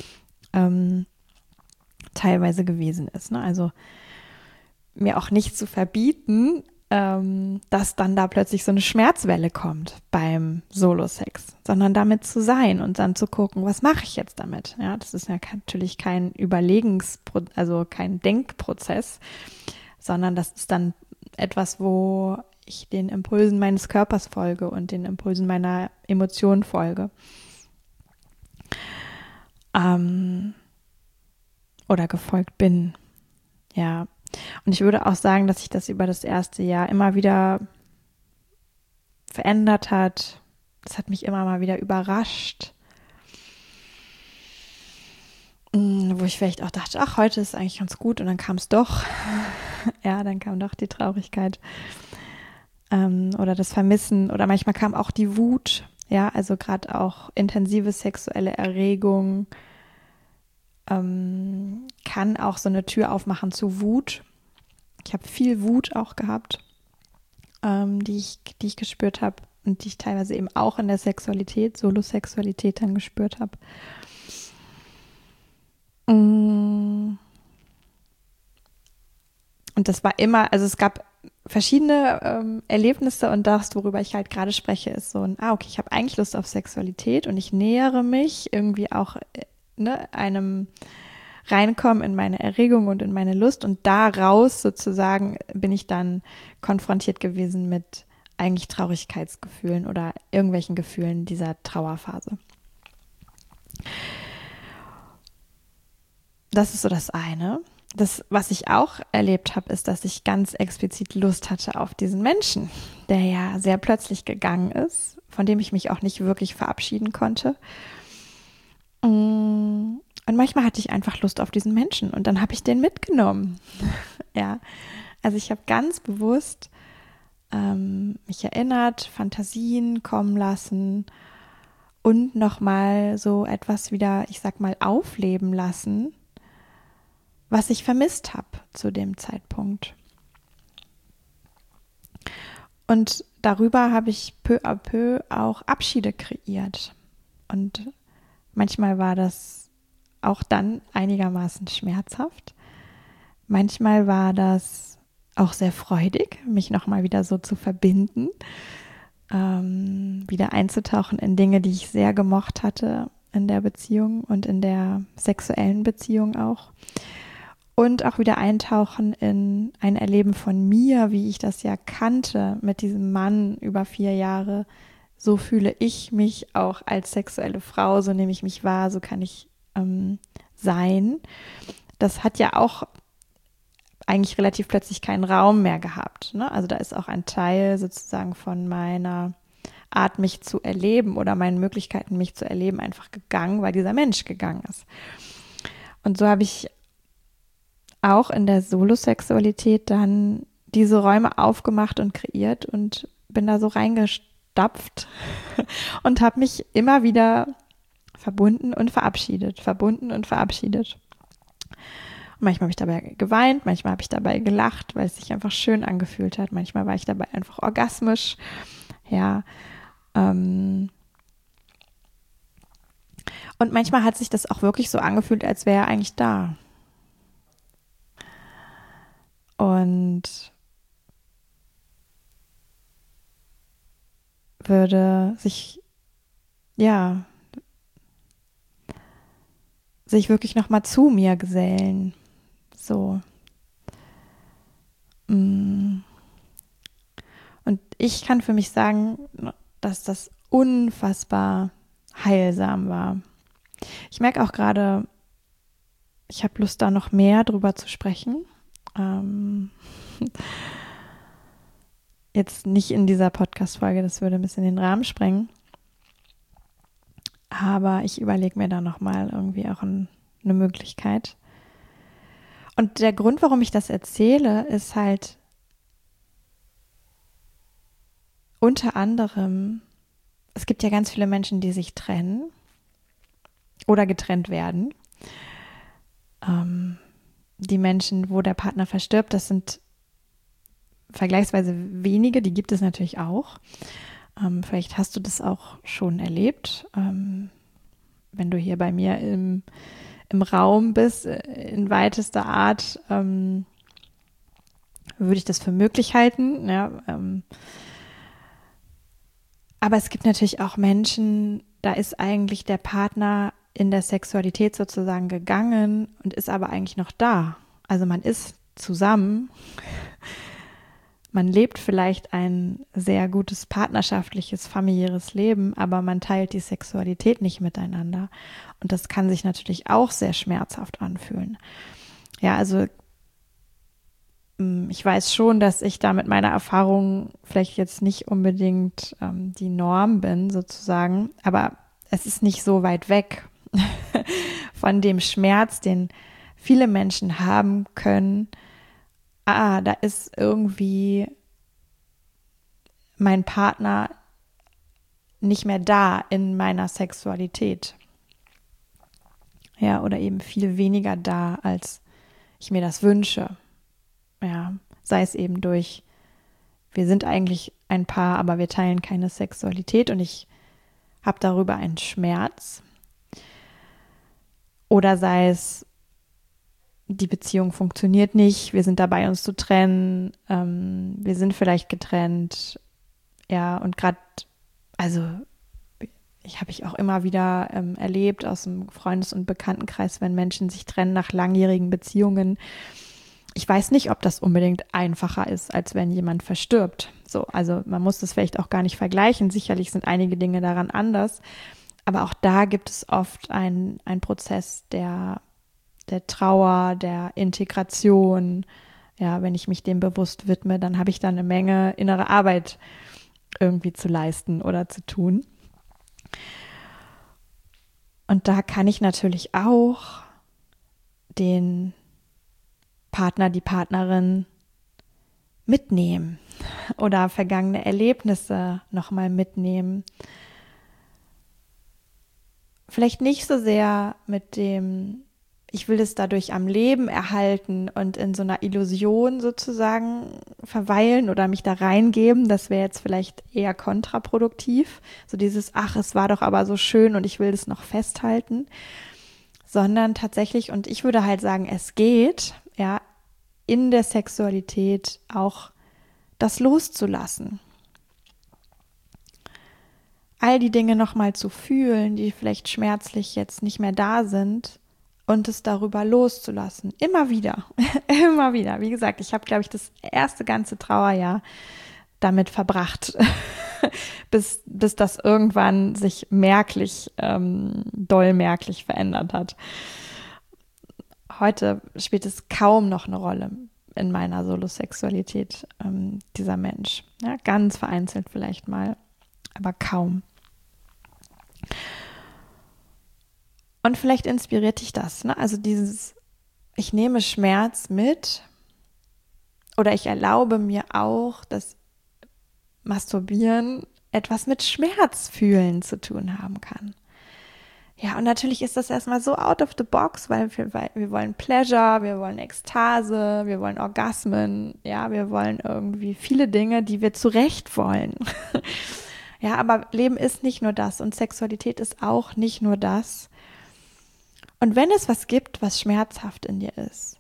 teilweise gewesen ist. Ne? Also mir auch nicht zu verbieten, dass dann da plötzlich so eine Schmerzwelle kommt beim Solo-Sex, sondern damit zu sein und dann zu gucken, was mache ich jetzt damit? Ja, das ist ja natürlich kein also kein Denkprozess, sondern das ist dann etwas, wo ich den Impulsen meines Körpers folge und den Impulsen meiner Emotionen folge. Oder gefolgt bin. Ja. Und ich würde auch sagen, dass sich das über das erste Jahr immer wieder verändert hat. Das hat mich immer mal wieder überrascht. wo ich vielleicht auch dachte, ach, heute ist eigentlich ganz gut und dann kam es doch. Ja, dann kam doch die Traurigkeit oder das Vermissen oder manchmal kam auch die Wut. Ja, also gerade auch intensive sexuelle Erregung kann auch so eine Tür aufmachen zu Wut. Ich habe viel Wut auch gehabt, die ich gespürt habe und die ich teilweise eben auch in der Sexualität, Solosexualität dann gespürt habe. Und das war immer, also es gab verschiedene Erlebnisse und das, worüber ich halt gerade spreche, ist so ein, okay, ich habe eigentlich Lust auf Sexualität und ich nähere mich irgendwie auch einem Reinkommen in meine Erregung und in meine Lust und daraus sozusagen bin ich dann konfrontiert gewesen mit eigentlich Traurigkeitsgefühlen oder irgendwelchen Gefühlen dieser Trauerphase. Das ist so das eine. Das, was ich auch erlebt habe, ist, dass ich ganz explizit Lust hatte auf diesen Menschen, der ja sehr plötzlich gegangen ist, von dem ich mich auch nicht wirklich verabschieden konnte. Und manchmal hatte ich einfach Lust auf diesen Menschen und dann habe ich den mitgenommen. Ja, also ich habe ganz bewusst mich erinnert, Fantasien kommen lassen und nochmal so etwas wieder, ich sag mal, aufleben lassen, was ich vermisst habe zu dem Zeitpunkt. Und darüber habe ich peu à peu auch Abschiede kreiert. Und manchmal war das auch dann einigermaßen schmerzhaft. Manchmal war das auch sehr freudig, mich nochmal wieder so zu verbinden, wieder einzutauchen in Dinge, die ich sehr gemocht hatte in der Beziehung und in der sexuellen Beziehung auch. Und auch wieder eintauchen in ein Erleben von mir, wie ich das ja kannte mit diesem Mann über 4 Jahre. So fühle ich mich auch als sexuelle Frau, so nehme ich mich wahr, so kann ich sein. Das hat ja auch eigentlich relativ plötzlich keinen Raum mehr gehabt. Ne? Also da ist auch ein Teil sozusagen von meiner Art, mich zu erleben oder meinen Möglichkeiten, mich zu erleben, einfach gegangen, weil dieser Mensch gegangen ist. Und so habe ich auch in der Solosexualität dann diese Räume aufgemacht und kreiert und bin da so reingestapft und habe mich immer wieder verbunden und verabschiedet, verbunden und verabschiedet. Und manchmal habe ich dabei geweint, manchmal habe ich dabei gelacht, weil es sich einfach schön angefühlt hat. Manchmal war ich dabei einfach orgasmisch. Ja. Und manchmal hat sich das auch wirklich so angefühlt, als wäre er eigentlich da. Und würde sich wirklich nochmal zu mir gesellen. So. Und ich kann für mich sagen, dass das unfassbar heilsam war. Ich merke auch gerade, ich habe Lust, da noch mehr drüber zu sprechen. Jetzt nicht in dieser Podcast-Folge, das würde ein bisschen den Rahmen sprengen. Aber ich überlege mir da nochmal irgendwie auch eine Möglichkeit. Und der Grund, warum ich das erzähle, ist halt unter anderem, es gibt ja ganz viele Menschen, die sich trennen oder getrennt werden. Die Menschen, wo der Partner verstirbt, das sind vergleichsweise wenige, die gibt es natürlich auch. Vielleicht hast du das auch schon erlebt, wenn du hier bei mir im Raum bist, in weitester Art, würde ich das für möglich halten. Ja, aber es gibt natürlich auch Menschen, da ist eigentlich der Partner in der Sexualität sozusagen gegangen und ist aber eigentlich noch da. Also man ist zusammen, man lebt vielleicht ein sehr gutes partnerschaftliches, familiäres Leben, aber man teilt die Sexualität nicht miteinander. Und das kann sich natürlich auch sehr schmerzhaft anfühlen. Ja, also ich weiß schon, dass ich da mit meiner Erfahrung vielleicht jetzt nicht unbedingt die Norm bin, sozusagen, aber es ist nicht so weit weg. von dem Schmerz, den viele Menschen haben können. Da ist irgendwie mein Partner nicht mehr da in meiner Sexualität. Ja, oder eben viel weniger da, als ich mir das wünsche. Ja, sei es eben durch, wir sind eigentlich ein Paar, aber wir teilen keine Sexualität und ich habe darüber einen Schmerz. Oder sei es, die Beziehung funktioniert nicht, wir sind dabei, uns zu trennen, wir sind vielleicht getrennt. Ja, und gerade, also habe ich auch immer wieder erlebt aus dem Freundes- und Bekanntenkreis, wenn Menschen sich trennen nach langjährigen Beziehungen. Ich weiß nicht, ob das unbedingt einfacher ist, als wenn jemand verstirbt. So, also man muss das vielleicht auch gar nicht vergleichen. Sicherlich sind einige Dinge daran anders. Aber auch da gibt es oft einen Prozess der Trauer, der Integration. Ja, wenn ich mich dem bewusst widme, dann habe ich da eine Menge innere Arbeit irgendwie zu leisten oder zu tun. Und da kann ich natürlich auch den Partner, die Partnerin mitnehmen oder vergangene Erlebnisse nochmal mitnehmen. Vielleicht nicht so sehr mit dem, ich will es dadurch am Leben erhalten und in so einer Illusion sozusagen verweilen oder mich da reingeben. Das wäre jetzt vielleicht eher kontraproduktiv. So dieses, ach, es war doch aber so schön und ich will das noch festhalten. Sondern tatsächlich, und ich würde halt sagen, es geht, ja, in der Sexualität auch das loszulassen. All die Dinge nochmal zu fühlen, die vielleicht schmerzlich jetzt nicht mehr da sind und es darüber loszulassen. Immer wieder, immer wieder. Wie gesagt, ich habe, glaube ich, das erste ganze Trauerjahr damit verbracht, bis das irgendwann sich merklich, doll merklich verändert hat. Heute spielt es kaum noch eine Rolle in meiner Solosexualität, dieser Mensch. Ja, ganz vereinzelt vielleicht mal, aber kaum. Und vielleicht inspiriert dich das, ne? Also dieses, ich nehme Schmerz mit oder ich erlaube mir auch, dass Masturbieren etwas mit Schmerzfühlen zu tun haben kann. Ja, und natürlich ist das erstmal so out of the box, weil wir wollen Pleasure, wir wollen Ekstase, wir wollen Orgasmen, ja, wir wollen irgendwie viele Dinge, die wir zu Recht wollen. Ja, aber Leben ist nicht nur das und Sexualität ist auch nicht nur das. Und wenn es was gibt, was schmerzhaft in dir ist,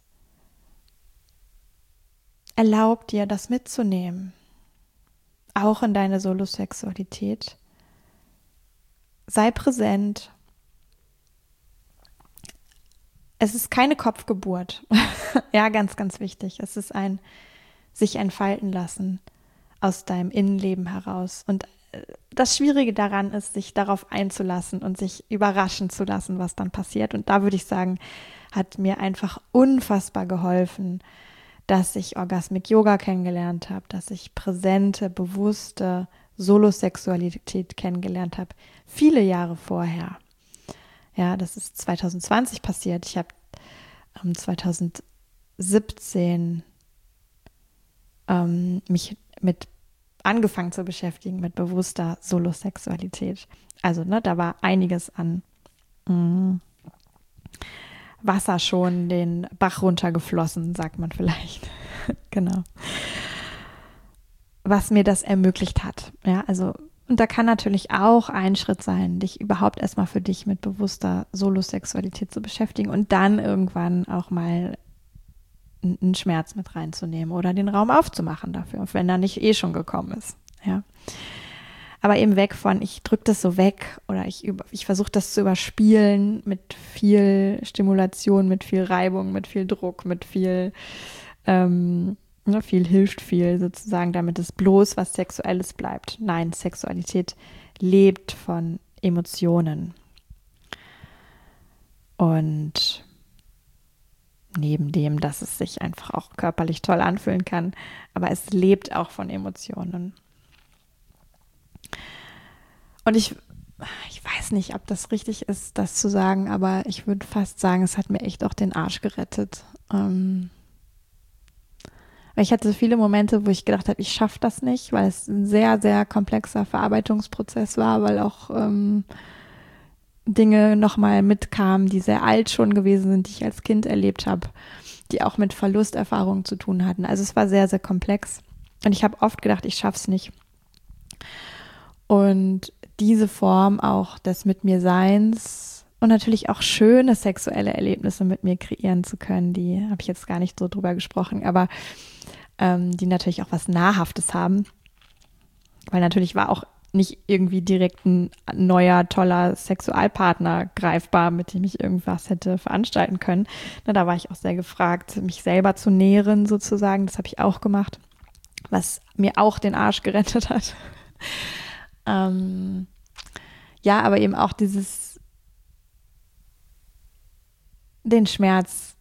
erlaub dir, das mitzunehmen. Auch in deine Solosexualität. Sei präsent. Es ist keine Kopfgeburt. Ja, ganz, ganz wichtig. Es ist ein sich entfalten lassen aus deinem Innenleben heraus. Und das Schwierige daran ist, sich darauf einzulassen und sich überraschen zu lassen, was dann passiert. Und da würde ich sagen, hat mir einfach unfassbar geholfen, dass ich Orgasmic Yoga kennengelernt habe, dass ich präsente, bewusste Solosexualität kennengelernt habe, viele Jahre vorher. Ja, das ist 2020 passiert. Ich habe 2017 mich mit angefangen zu beschäftigen mit bewusster Solosexualität. Also, ne, da war einiges an Wasser schon den Bach runtergeflossen, sagt man vielleicht. Genau. Was mir das ermöglicht hat. Ja, also, und da kann natürlich auch ein Schritt sein, dich überhaupt erstmal für dich mit bewusster Solosexualität zu beschäftigen und dann irgendwann auch mal einen Schmerz mit reinzunehmen oder den Raum aufzumachen dafür, wenn er nicht eh schon gekommen ist. Ja. Aber eben weg von, ich drücke das so weg oder ich versuche das zu überspielen mit viel Stimulation, mit viel Reibung, mit viel Druck, mit viel, viel hilft viel sozusagen, damit es bloß was Sexuelles bleibt. Nein, Sexualität lebt von Emotionen. Und neben dem, dass es sich einfach auch körperlich toll anfühlen kann, aber es lebt auch von Emotionen. Und ich ich weiß nicht, ob das richtig ist, das zu sagen, aber ich würde fast sagen, es hat mir echt auch den Arsch gerettet. Ich hatte viele Momente, wo ich gedacht habe, ich schaffe das nicht, weil es ein sehr, sehr komplexer Verarbeitungsprozess war, weil auch Dinge nochmal mitkamen, die sehr alt schon gewesen sind, die ich als Kind erlebt habe, die auch mit Verlusterfahrungen zu tun hatten. Also es war sehr, sehr komplex. Und ich habe oft gedacht, ich schaffe es nicht. Und diese Form auch des Mit mir Seins und natürlich auch schöne sexuelle Erlebnisse mit mir kreieren zu können, die habe ich jetzt gar nicht so drüber gesprochen, aber die natürlich auch was Nahrhaftes haben. Weil natürlich war auch nicht irgendwie direkt ein neuer, toller Sexualpartner greifbar, mit dem ich irgendwas hätte veranstalten können. Na, da war ich auch sehr gefragt, mich selber zu nähren sozusagen. Das habe ich auch gemacht, was mir auch den Arsch gerettet hat. Ja, aber eben auch den Schmerz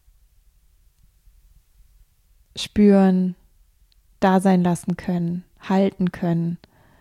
spüren, da sein lassen können, halten können,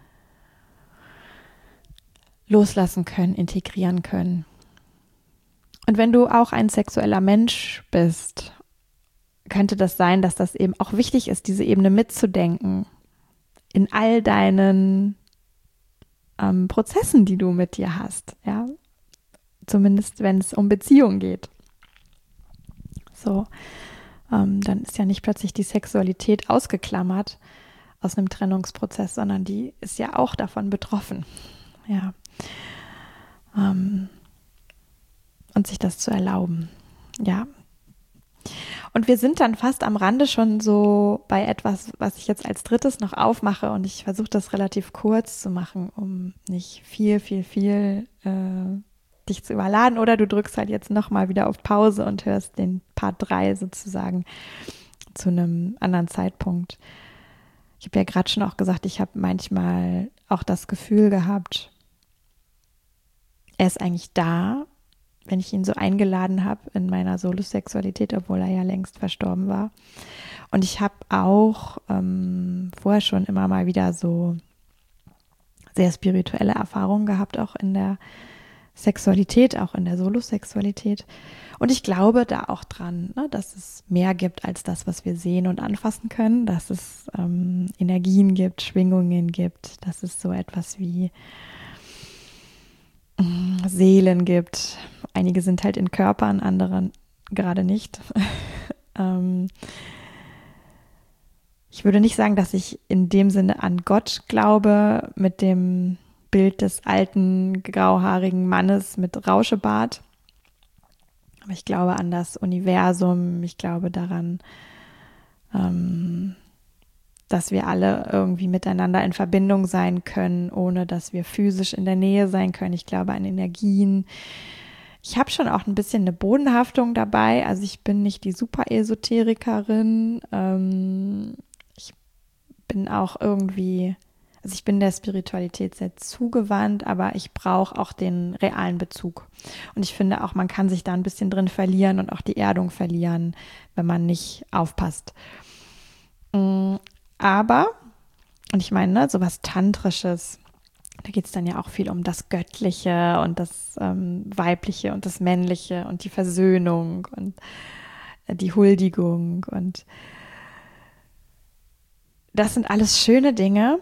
loslassen können, integrieren können. Und wenn du auch ein sexueller Mensch bist, könnte das sein, dass das eben auch wichtig ist, diese Ebene mitzudenken in all deinen Prozessen, die du mit dir hast, ja, zumindest wenn es um Beziehungen geht. So, dann ist ja nicht plötzlich die Sexualität ausgeklammert aus einem Trennungsprozess, sondern die ist ja auch davon betroffen, ja, und sich das zu erlauben, ja. Und wir sind dann fast am Rande schon so bei etwas, was ich jetzt als drittes noch aufmache und ich versuche das relativ kurz zu machen, um nicht viel dich zu überladen, oder du drückst halt jetzt nochmal wieder auf Pause und hörst den Part 3 sozusagen zu einem anderen Zeitpunkt. Ich habe ja gerade schon auch gesagt, ich habe manchmal auch das Gefühl gehabt, er ist eigentlich da, wenn ich ihn so eingeladen habe in meiner Solosexualität, obwohl er ja längst verstorben war. Und ich habe auch vorher schon immer mal wieder so sehr spirituelle Erfahrungen gehabt, auch in der Sexualität, auch in der Solosexualität. Und ich glaube da auch dran, ne, dass es mehr gibt als das, was wir sehen und anfassen können, dass es Energien gibt, Schwingungen gibt, dass es so etwas wie Seelen gibt. Einige sind halt in Körpern, andere gerade nicht. Ich würde nicht sagen, dass ich in dem Sinne an Gott glaube, mit dem Bild des alten, grauhaarigen Mannes mit Rauschebart. Aber ich glaube an das Universum. Ich glaube daran, dass wir alle irgendwie miteinander in Verbindung sein können, ohne dass wir physisch in der Nähe sein können. Ich glaube an Energien. Ich habe schon auch ein bisschen eine Bodenhaftung dabei. Also ich bin nicht die Super-Esoterikerin. Ich bin auch irgendwie, also ich bin der Spiritualität sehr zugewandt, aber ich brauche auch den realen Bezug. Und ich finde auch, man kann sich da ein bisschen drin verlieren und auch die Erdung verlieren, wenn man nicht aufpasst. Aber, und ich meine, ne, sowas Tantrisches, da geht es dann ja auch viel um das Göttliche und das Weibliche und das Männliche und die Versöhnung und die Huldigung. Und das sind alles schöne Dinge.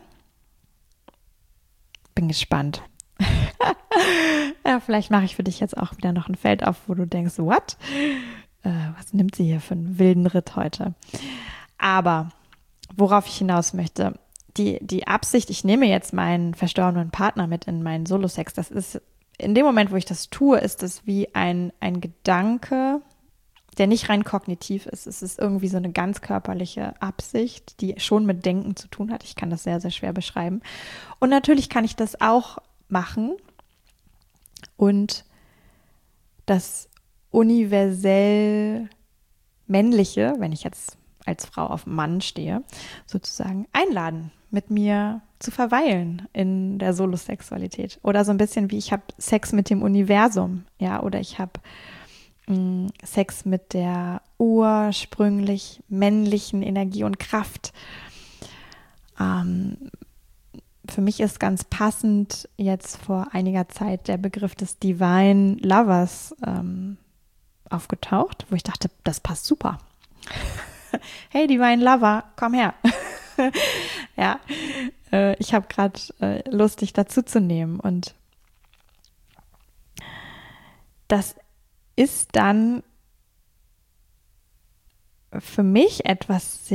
Bin gespannt. Ja, vielleicht mache ich für dich jetzt auch wieder noch ein Feld auf, wo du denkst, what? Was nimmt sie hier für einen wilden Ritt heute? Aber worauf ich hinaus möchte, die Absicht, ich nehme jetzt meinen verstorbenen Partner mit in meinen Solo-Sex, das ist, in dem Moment, wo ich das tue, ist es wie ein Gedanke, der nicht rein kognitiv ist. Es ist irgendwie so eine ganz körperliche Absicht, die schon mit Denken zu tun hat. Ich kann das sehr, sehr schwer beschreiben. Und natürlich kann ich das auch machen und das universell Männliche, wenn ich jetzt als Frau auf Mann stehe, sozusagen einladen, mit mir zu verweilen in der Solosexualität. Oder so ein bisschen wie ich habe Sex mit dem Universum, ja, oder ich habe Sex mit der ursprünglich männlichen Energie und Kraft, für mich ist ganz passend jetzt vor einiger Zeit der Begriff des Divine Lovers aufgetaucht, wo ich dachte, das passt super. Hey, Divine Lover, komm her. Ja, ich habe gerade Lust, dich dazu zu nehmen. Und das ist dann für mich etwas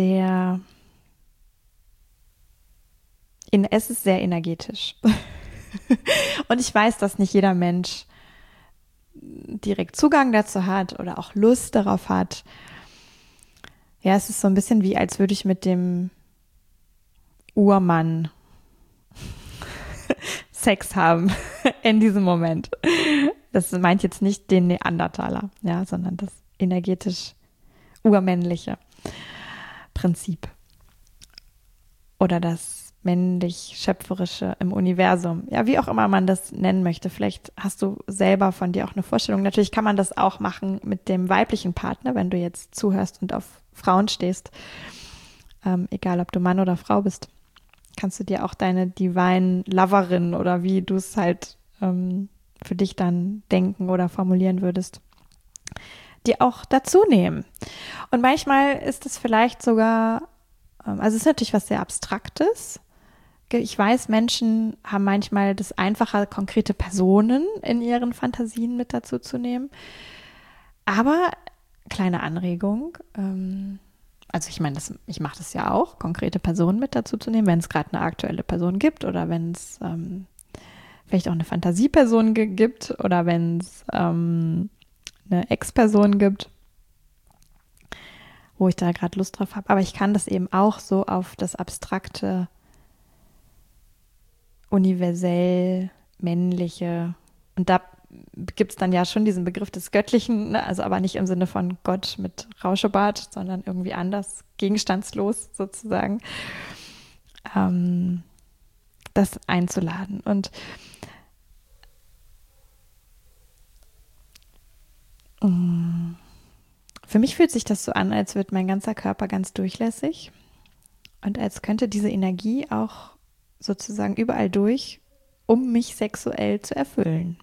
es ist sehr energetisch. Und ich weiß, dass nicht jeder Mensch direkt Zugang dazu hat oder auch Lust darauf hat. Ja, es ist so ein bisschen wie, als würde ich mit dem Urmann Sex haben in diesem Moment. Das meint jetzt nicht den Neandertaler, ja, sondern das energetisch urmännliche Prinzip oder das männlich-schöpferische im Universum. Ja, wie auch immer man das nennen möchte. Vielleicht hast du selber von dir auch eine Vorstellung. Natürlich kann man das auch machen mit dem weiblichen Partner, wenn du jetzt zuhörst und auf Frauen stehst. Egal, ob du Mann oder Frau bist, kannst du dir auch deine Divine Loverin oder wie du es halt für dich dann denken oder formulieren würdest, die auch dazu nehmen. Und manchmal ist es vielleicht sogar, also es ist natürlich was sehr Abstraktes. Ich weiß, Menschen haben manchmal das einfacher, konkrete Personen in ihren Fantasien mit dazu zu nehmen. Aber kleine Anregung, also ich meine, ich mache das ja auch, konkrete Personen mit dazu zu nehmen, wenn es gerade eine aktuelle Person gibt oder wenn es vielleicht auch eine Fantasieperson gibt oder wenn es eine Ex-Person gibt, wo ich da gerade Lust drauf habe. Aber ich kann das eben auch so auf das abstrakte, universell männliche, und da gibt es dann ja schon diesen Begriff des Göttlichen, ne? Also aber nicht im Sinne von Gott mit Rauschebart, sondern irgendwie anders, gegenstandslos sozusagen, das einzuladen. Und für mich fühlt sich das so an, als wird mein ganzer Körper ganz durchlässig und als könnte diese Energie auch sozusagen überall durch, um mich sexuell zu erfüllen.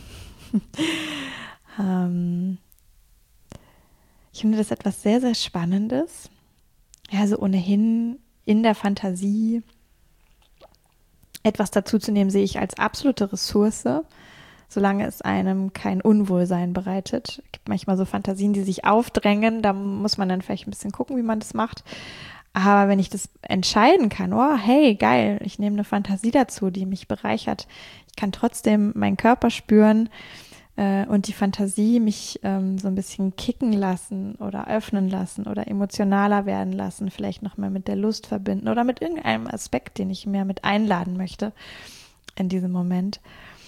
Ich finde das etwas sehr, sehr Spannendes. Ja, also ohnehin in der Fantasie etwas dazuzunehmen, sehe ich als absolute Ressource, solange es einem kein Unwohlsein bereitet. Es gibt manchmal so Fantasien, die sich aufdrängen, da muss man dann vielleicht ein bisschen gucken, wie man das macht. Aber wenn ich das entscheiden kann, oh, hey, geil, ich nehme eine Fantasie dazu, die mich bereichert. Ich kann trotzdem meinen Körper spüren und die Fantasie mich so ein bisschen kicken lassen oder öffnen lassen oder emotionaler werden lassen, vielleicht nochmal mit der Lust verbinden oder mit irgendeinem Aspekt, den ich mehr mit einladen möchte in diesem Moment.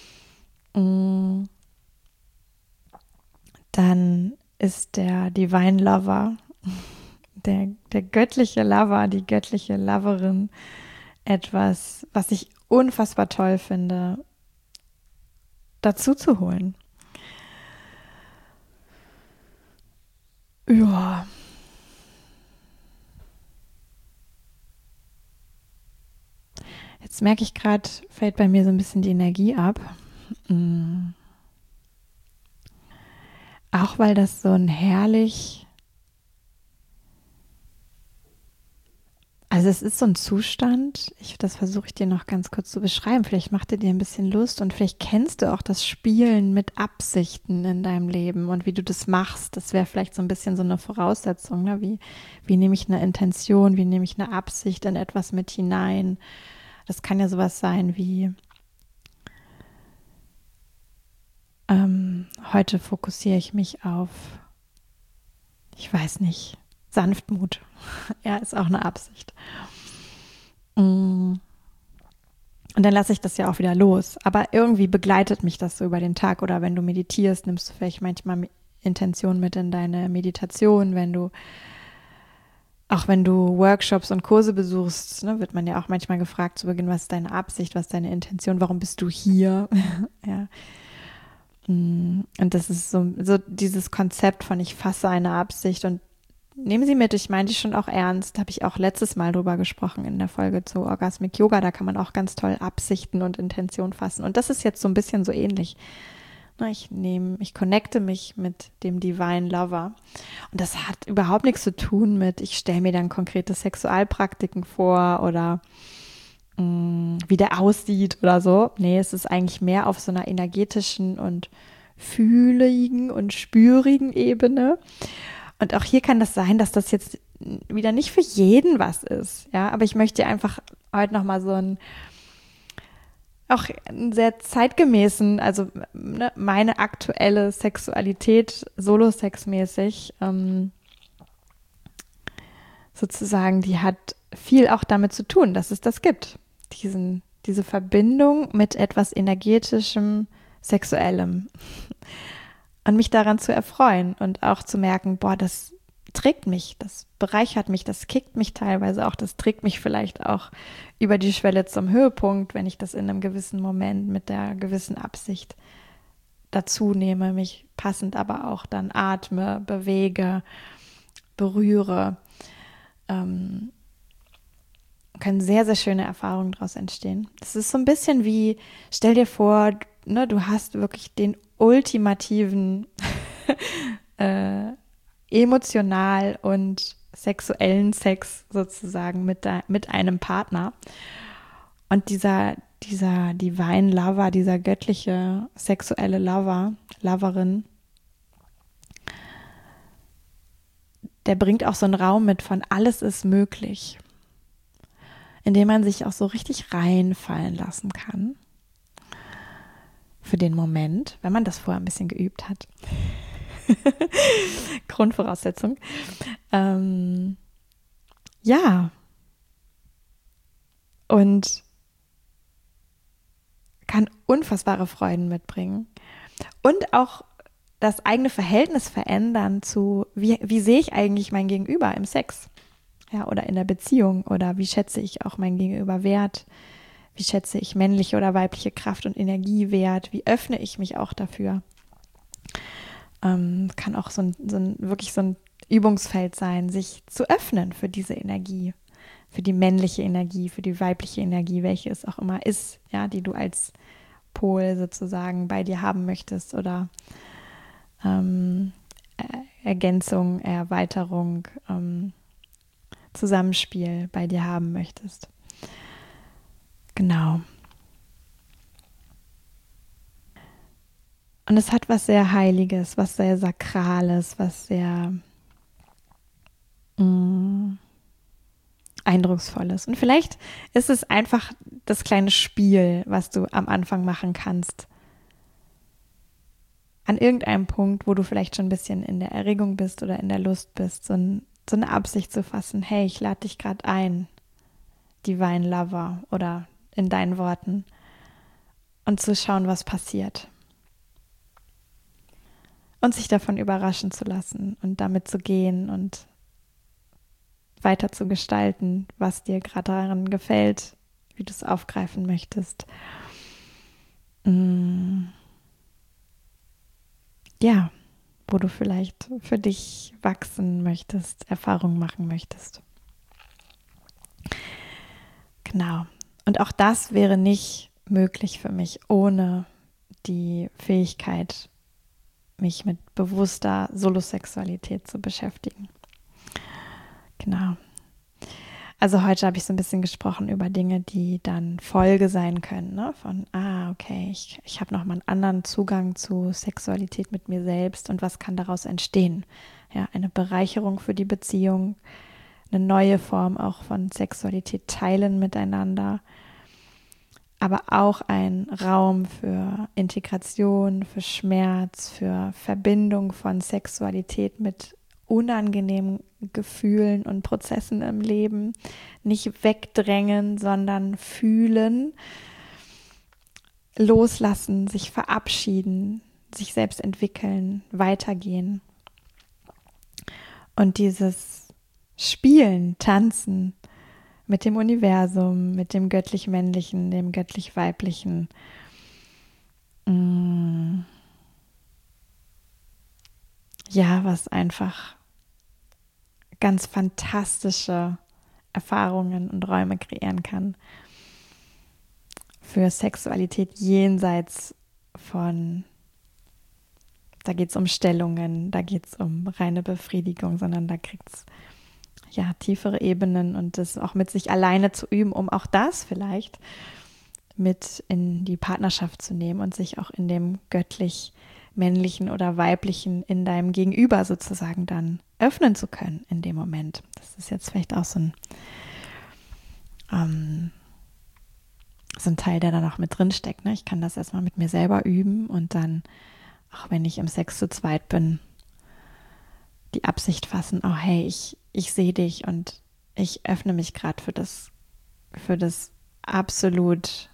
Dann ist der Divine Lover, der göttliche Lover, die göttliche Loverin etwas, was ich unfassbar toll finde, dazu zu holen. Ja. Jetzt merke ich gerade, fällt bei mir so ein bisschen die Energie ab. Auch weil das so ein also es ist so ein Zustand, das versuche ich dir noch ganz kurz zu beschreiben. Vielleicht macht er dir ein bisschen Lust und vielleicht kennst du auch das Spielen mit Absichten in deinem Leben und wie du das machst. Das wäre vielleicht so ein bisschen so eine Voraussetzung, ne? Wie nehme ich eine Intention, wie nehme ich eine Absicht in etwas mit hinein? Das kann ja sowas sein wie heute fokussiere ich mich auf, ich weiß nicht, Sanftmut. Ja, ist auch eine Absicht. Und dann lasse ich das ja auch wieder los. Aber irgendwie begleitet mich das so über den Tag. Oder wenn du meditierst, nimmst du vielleicht manchmal Intention mit in deine Meditation. Wenn du Workshops und Kurse besuchst, ne, wird man ja auch manchmal gefragt zu Beginn, was ist deine Absicht, was ist deine Intention, warum bist du hier? Ja. Und das ist so dieses Konzept von ich fasse eine Absicht und nehmen Sie mit, ich meine die schon auch ernst. Habe ich auch letztes Mal drüber gesprochen in der Folge zu Orgasmic Yoga. Da kann man auch ganz toll Absichten und Intention fassen. Und das ist jetzt so ein bisschen so ähnlich. Ich connecte mich mit dem Divine Lover. Und das hat überhaupt nichts zu tun mit, ich stelle mir dann konkrete Sexualpraktiken vor oder wie der aussieht oder so. Nee, es ist eigentlich mehr auf so einer energetischen und fühligen und spürigen Ebene. Und auch hier kann das sein, dass das jetzt wieder nicht für jeden was ist. Ja, aber ich möchte einfach heute nochmal so auch einen sehr zeitgemäßen, also ne, meine aktuelle Sexualität, Solo-Sex-mäßig, sozusagen, die hat viel auch damit zu tun, dass es das gibt. Diese Verbindung mit etwas energetischem, sexuellem. Und mich daran zu erfreuen und auch zu merken, boah, das trägt mich, das bereichert mich, das kickt mich teilweise auch, das trägt mich vielleicht auch über die Schwelle zum Höhepunkt, wenn ich das in einem gewissen Moment mit der gewissen Absicht dazu nehme, mich passend aber auch dann atme, bewege, berühre. Können sehr, sehr schöne Erfahrungen daraus entstehen. Das ist so ein bisschen wie, stell dir vor, ne, du hast wirklich den ultimativen emotional und sexuellen Sex sozusagen mit einem Partner. Und dieser Divine Lover, dieser göttliche sexuelle Loverin, der bringt auch so einen Raum mit von alles ist möglich, in dem man sich auch so richtig reinfallen lassen kann. Für den Moment, wenn man das vorher ein bisschen geübt hat. Grundvoraussetzung. Ja. Und kann unfassbare Freuden mitbringen. Und auch das eigene Verhältnis verändern zu, wie sehe ich eigentlich mein Gegenüber im Sex? Ja, oder in der Beziehung? Oder wie schätze ich auch mein Gegenüber wert? Wie schätze ich männliche oder weibliche Kraft und Energie wert? Wie öffne ich mich auch dafür? Kann auch wirklich so ein Übungsfeld sein, sich zu öffnen für diese Energie, für die männliche Energie, für die weibliche Energie, welche es auch immer ist, ja, die du als Pol sozusagen bei dir haben möchtest oder Ergänzung, Erweiterung, Zusammenspiel bei dir haben möchtest. Genau. Und es hat was sehr Heiliges, was sehr Sakrales, was sehr Eindrucksvolles. Und vielleicht ist es einfach das kleine Spiel, was du am Anfang machen kannst. An irgendeinem Punkt, wo du vielleicht schon ein bisschen in der Erregung bist oder in der Lust bist, so eine Absicht zu fassen, hey, ich lade dich gerade ein, Divine Lover oder in deinen Worten, und zu schauen, was passiert. Und sich davon überraschen zu lassen und damit zu gehen und weiter zu gestalten, was dir gerade daran gefällt, wie du es aufgreifen möchtest. Ja, wo du vielleicht für dich wachsen möchtest, Erfahrungen machen möchtest. Genau. Und auch das wäre nicht möglich für mich ohne die Fähigkeit, mich mit bewusster Solosexualität zu beschäftigen. Genau. Also heute habe ich so ein bisschen gesprochen über Dinge, die dann Folge sein können, ne? Von, okay, ich habe nochmal einen anderen Zugang zu Sexualität mit mir selbst und was kann daraus entstehen? Ja, eine Bereicherung für die Beziehung, eine neue Form auch von Sexualität teilen miteinander, aber auch ein Raum für Integration, für Schmerz, für Verbindung von Sexualität mit unangenehmen Gefühlen und Prozessen im Leben. Nicht wegdrängen, sondern fühlen, loslassen, sich verabschieden, sich selbst entwickeln, weitergehen. Und dieses Spielen, Tanzen mit dem Universum, mit dem göttlich-männlichen, dem göttlich-weiblichen, ja, was einfach ganz fantastische Erfahrungen und Räume kreieren kann für Sexualität jenseits von, da geht es um Stellungen, da geht es um reine Befriedigung, sondern da kriegt es ja tiefere Ebenen und das auch mit sich alleine zu üben, um auch das vielleicht mit in die Partnerschaft zu nehmen und sich auch in dem göttlich männlichen oder weiblichen in deinem Gegenüber sozusagen dann öffnen zu können in dem Moment. Das ist jetzt vielleicht auch so ein Teil, der da noch mit drin steckt. Ne? Ich kann das erstmal mit mir selber üben und dann, auch wenn ich im Sex zu zweit bin, die Absicht fassen, oh hey, ich sehe dich und ich öffne mich gerade für das absolut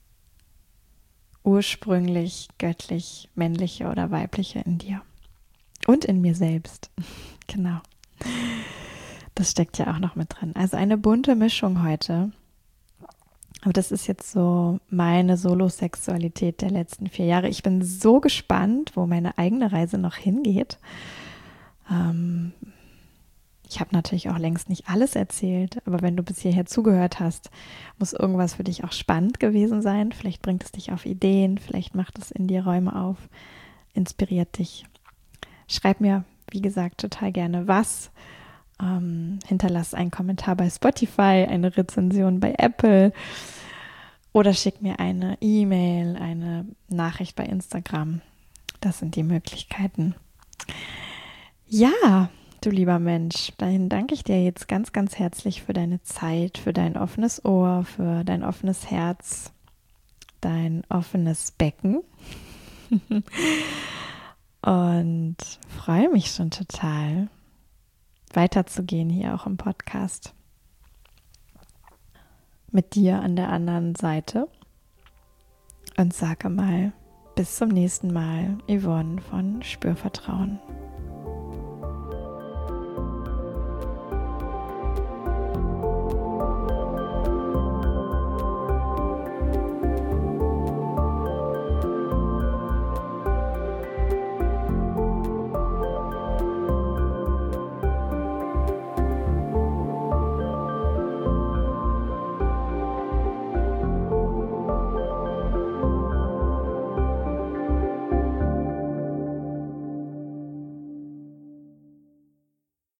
ursprünglich göttlich männliche oder weibliche in dir und in mir selbst. Genau. Das steckt ja auch noch mit drin. Also eine bunte Mischung heute. Aber das ist jetzt so meine Solosexualität der letzten 4 Jahre. Ich bin so gespannt, wo meine eigene Reise noch hingeht. Ich habe natürlich auch längst nicht alles erzählt, aber wenn du bis hierher zugehört hast, muss irgendwas für dich auch spannend gewesen sein. Vielleicht bringt es dich auf Ideen, vielleicht macht es in dir Räume auf, inspiriert dich. Schreib mir, wie gesagt, total gerne was. Hinterlass einen Kommentar bei Spotify, eine Rezension bei Apple oder schick mir eine E-Mail, eine Nachricht bei Instagram. Das sind die Möglichkeiten. Ja, du lieber Mensch, dahin danke ich dir jetzt ganz, ganz herzlich für deine Zeit, für dein offenes Ohr, für dein offenes Herz, dein offenes Becken. Und freue mich schon total, weiterzugehen hier auch im Podcast. Mit dir an der anderen Seite. Und sage mal, bis zum nächsten Mal, Yvonne von Spürvertrauen.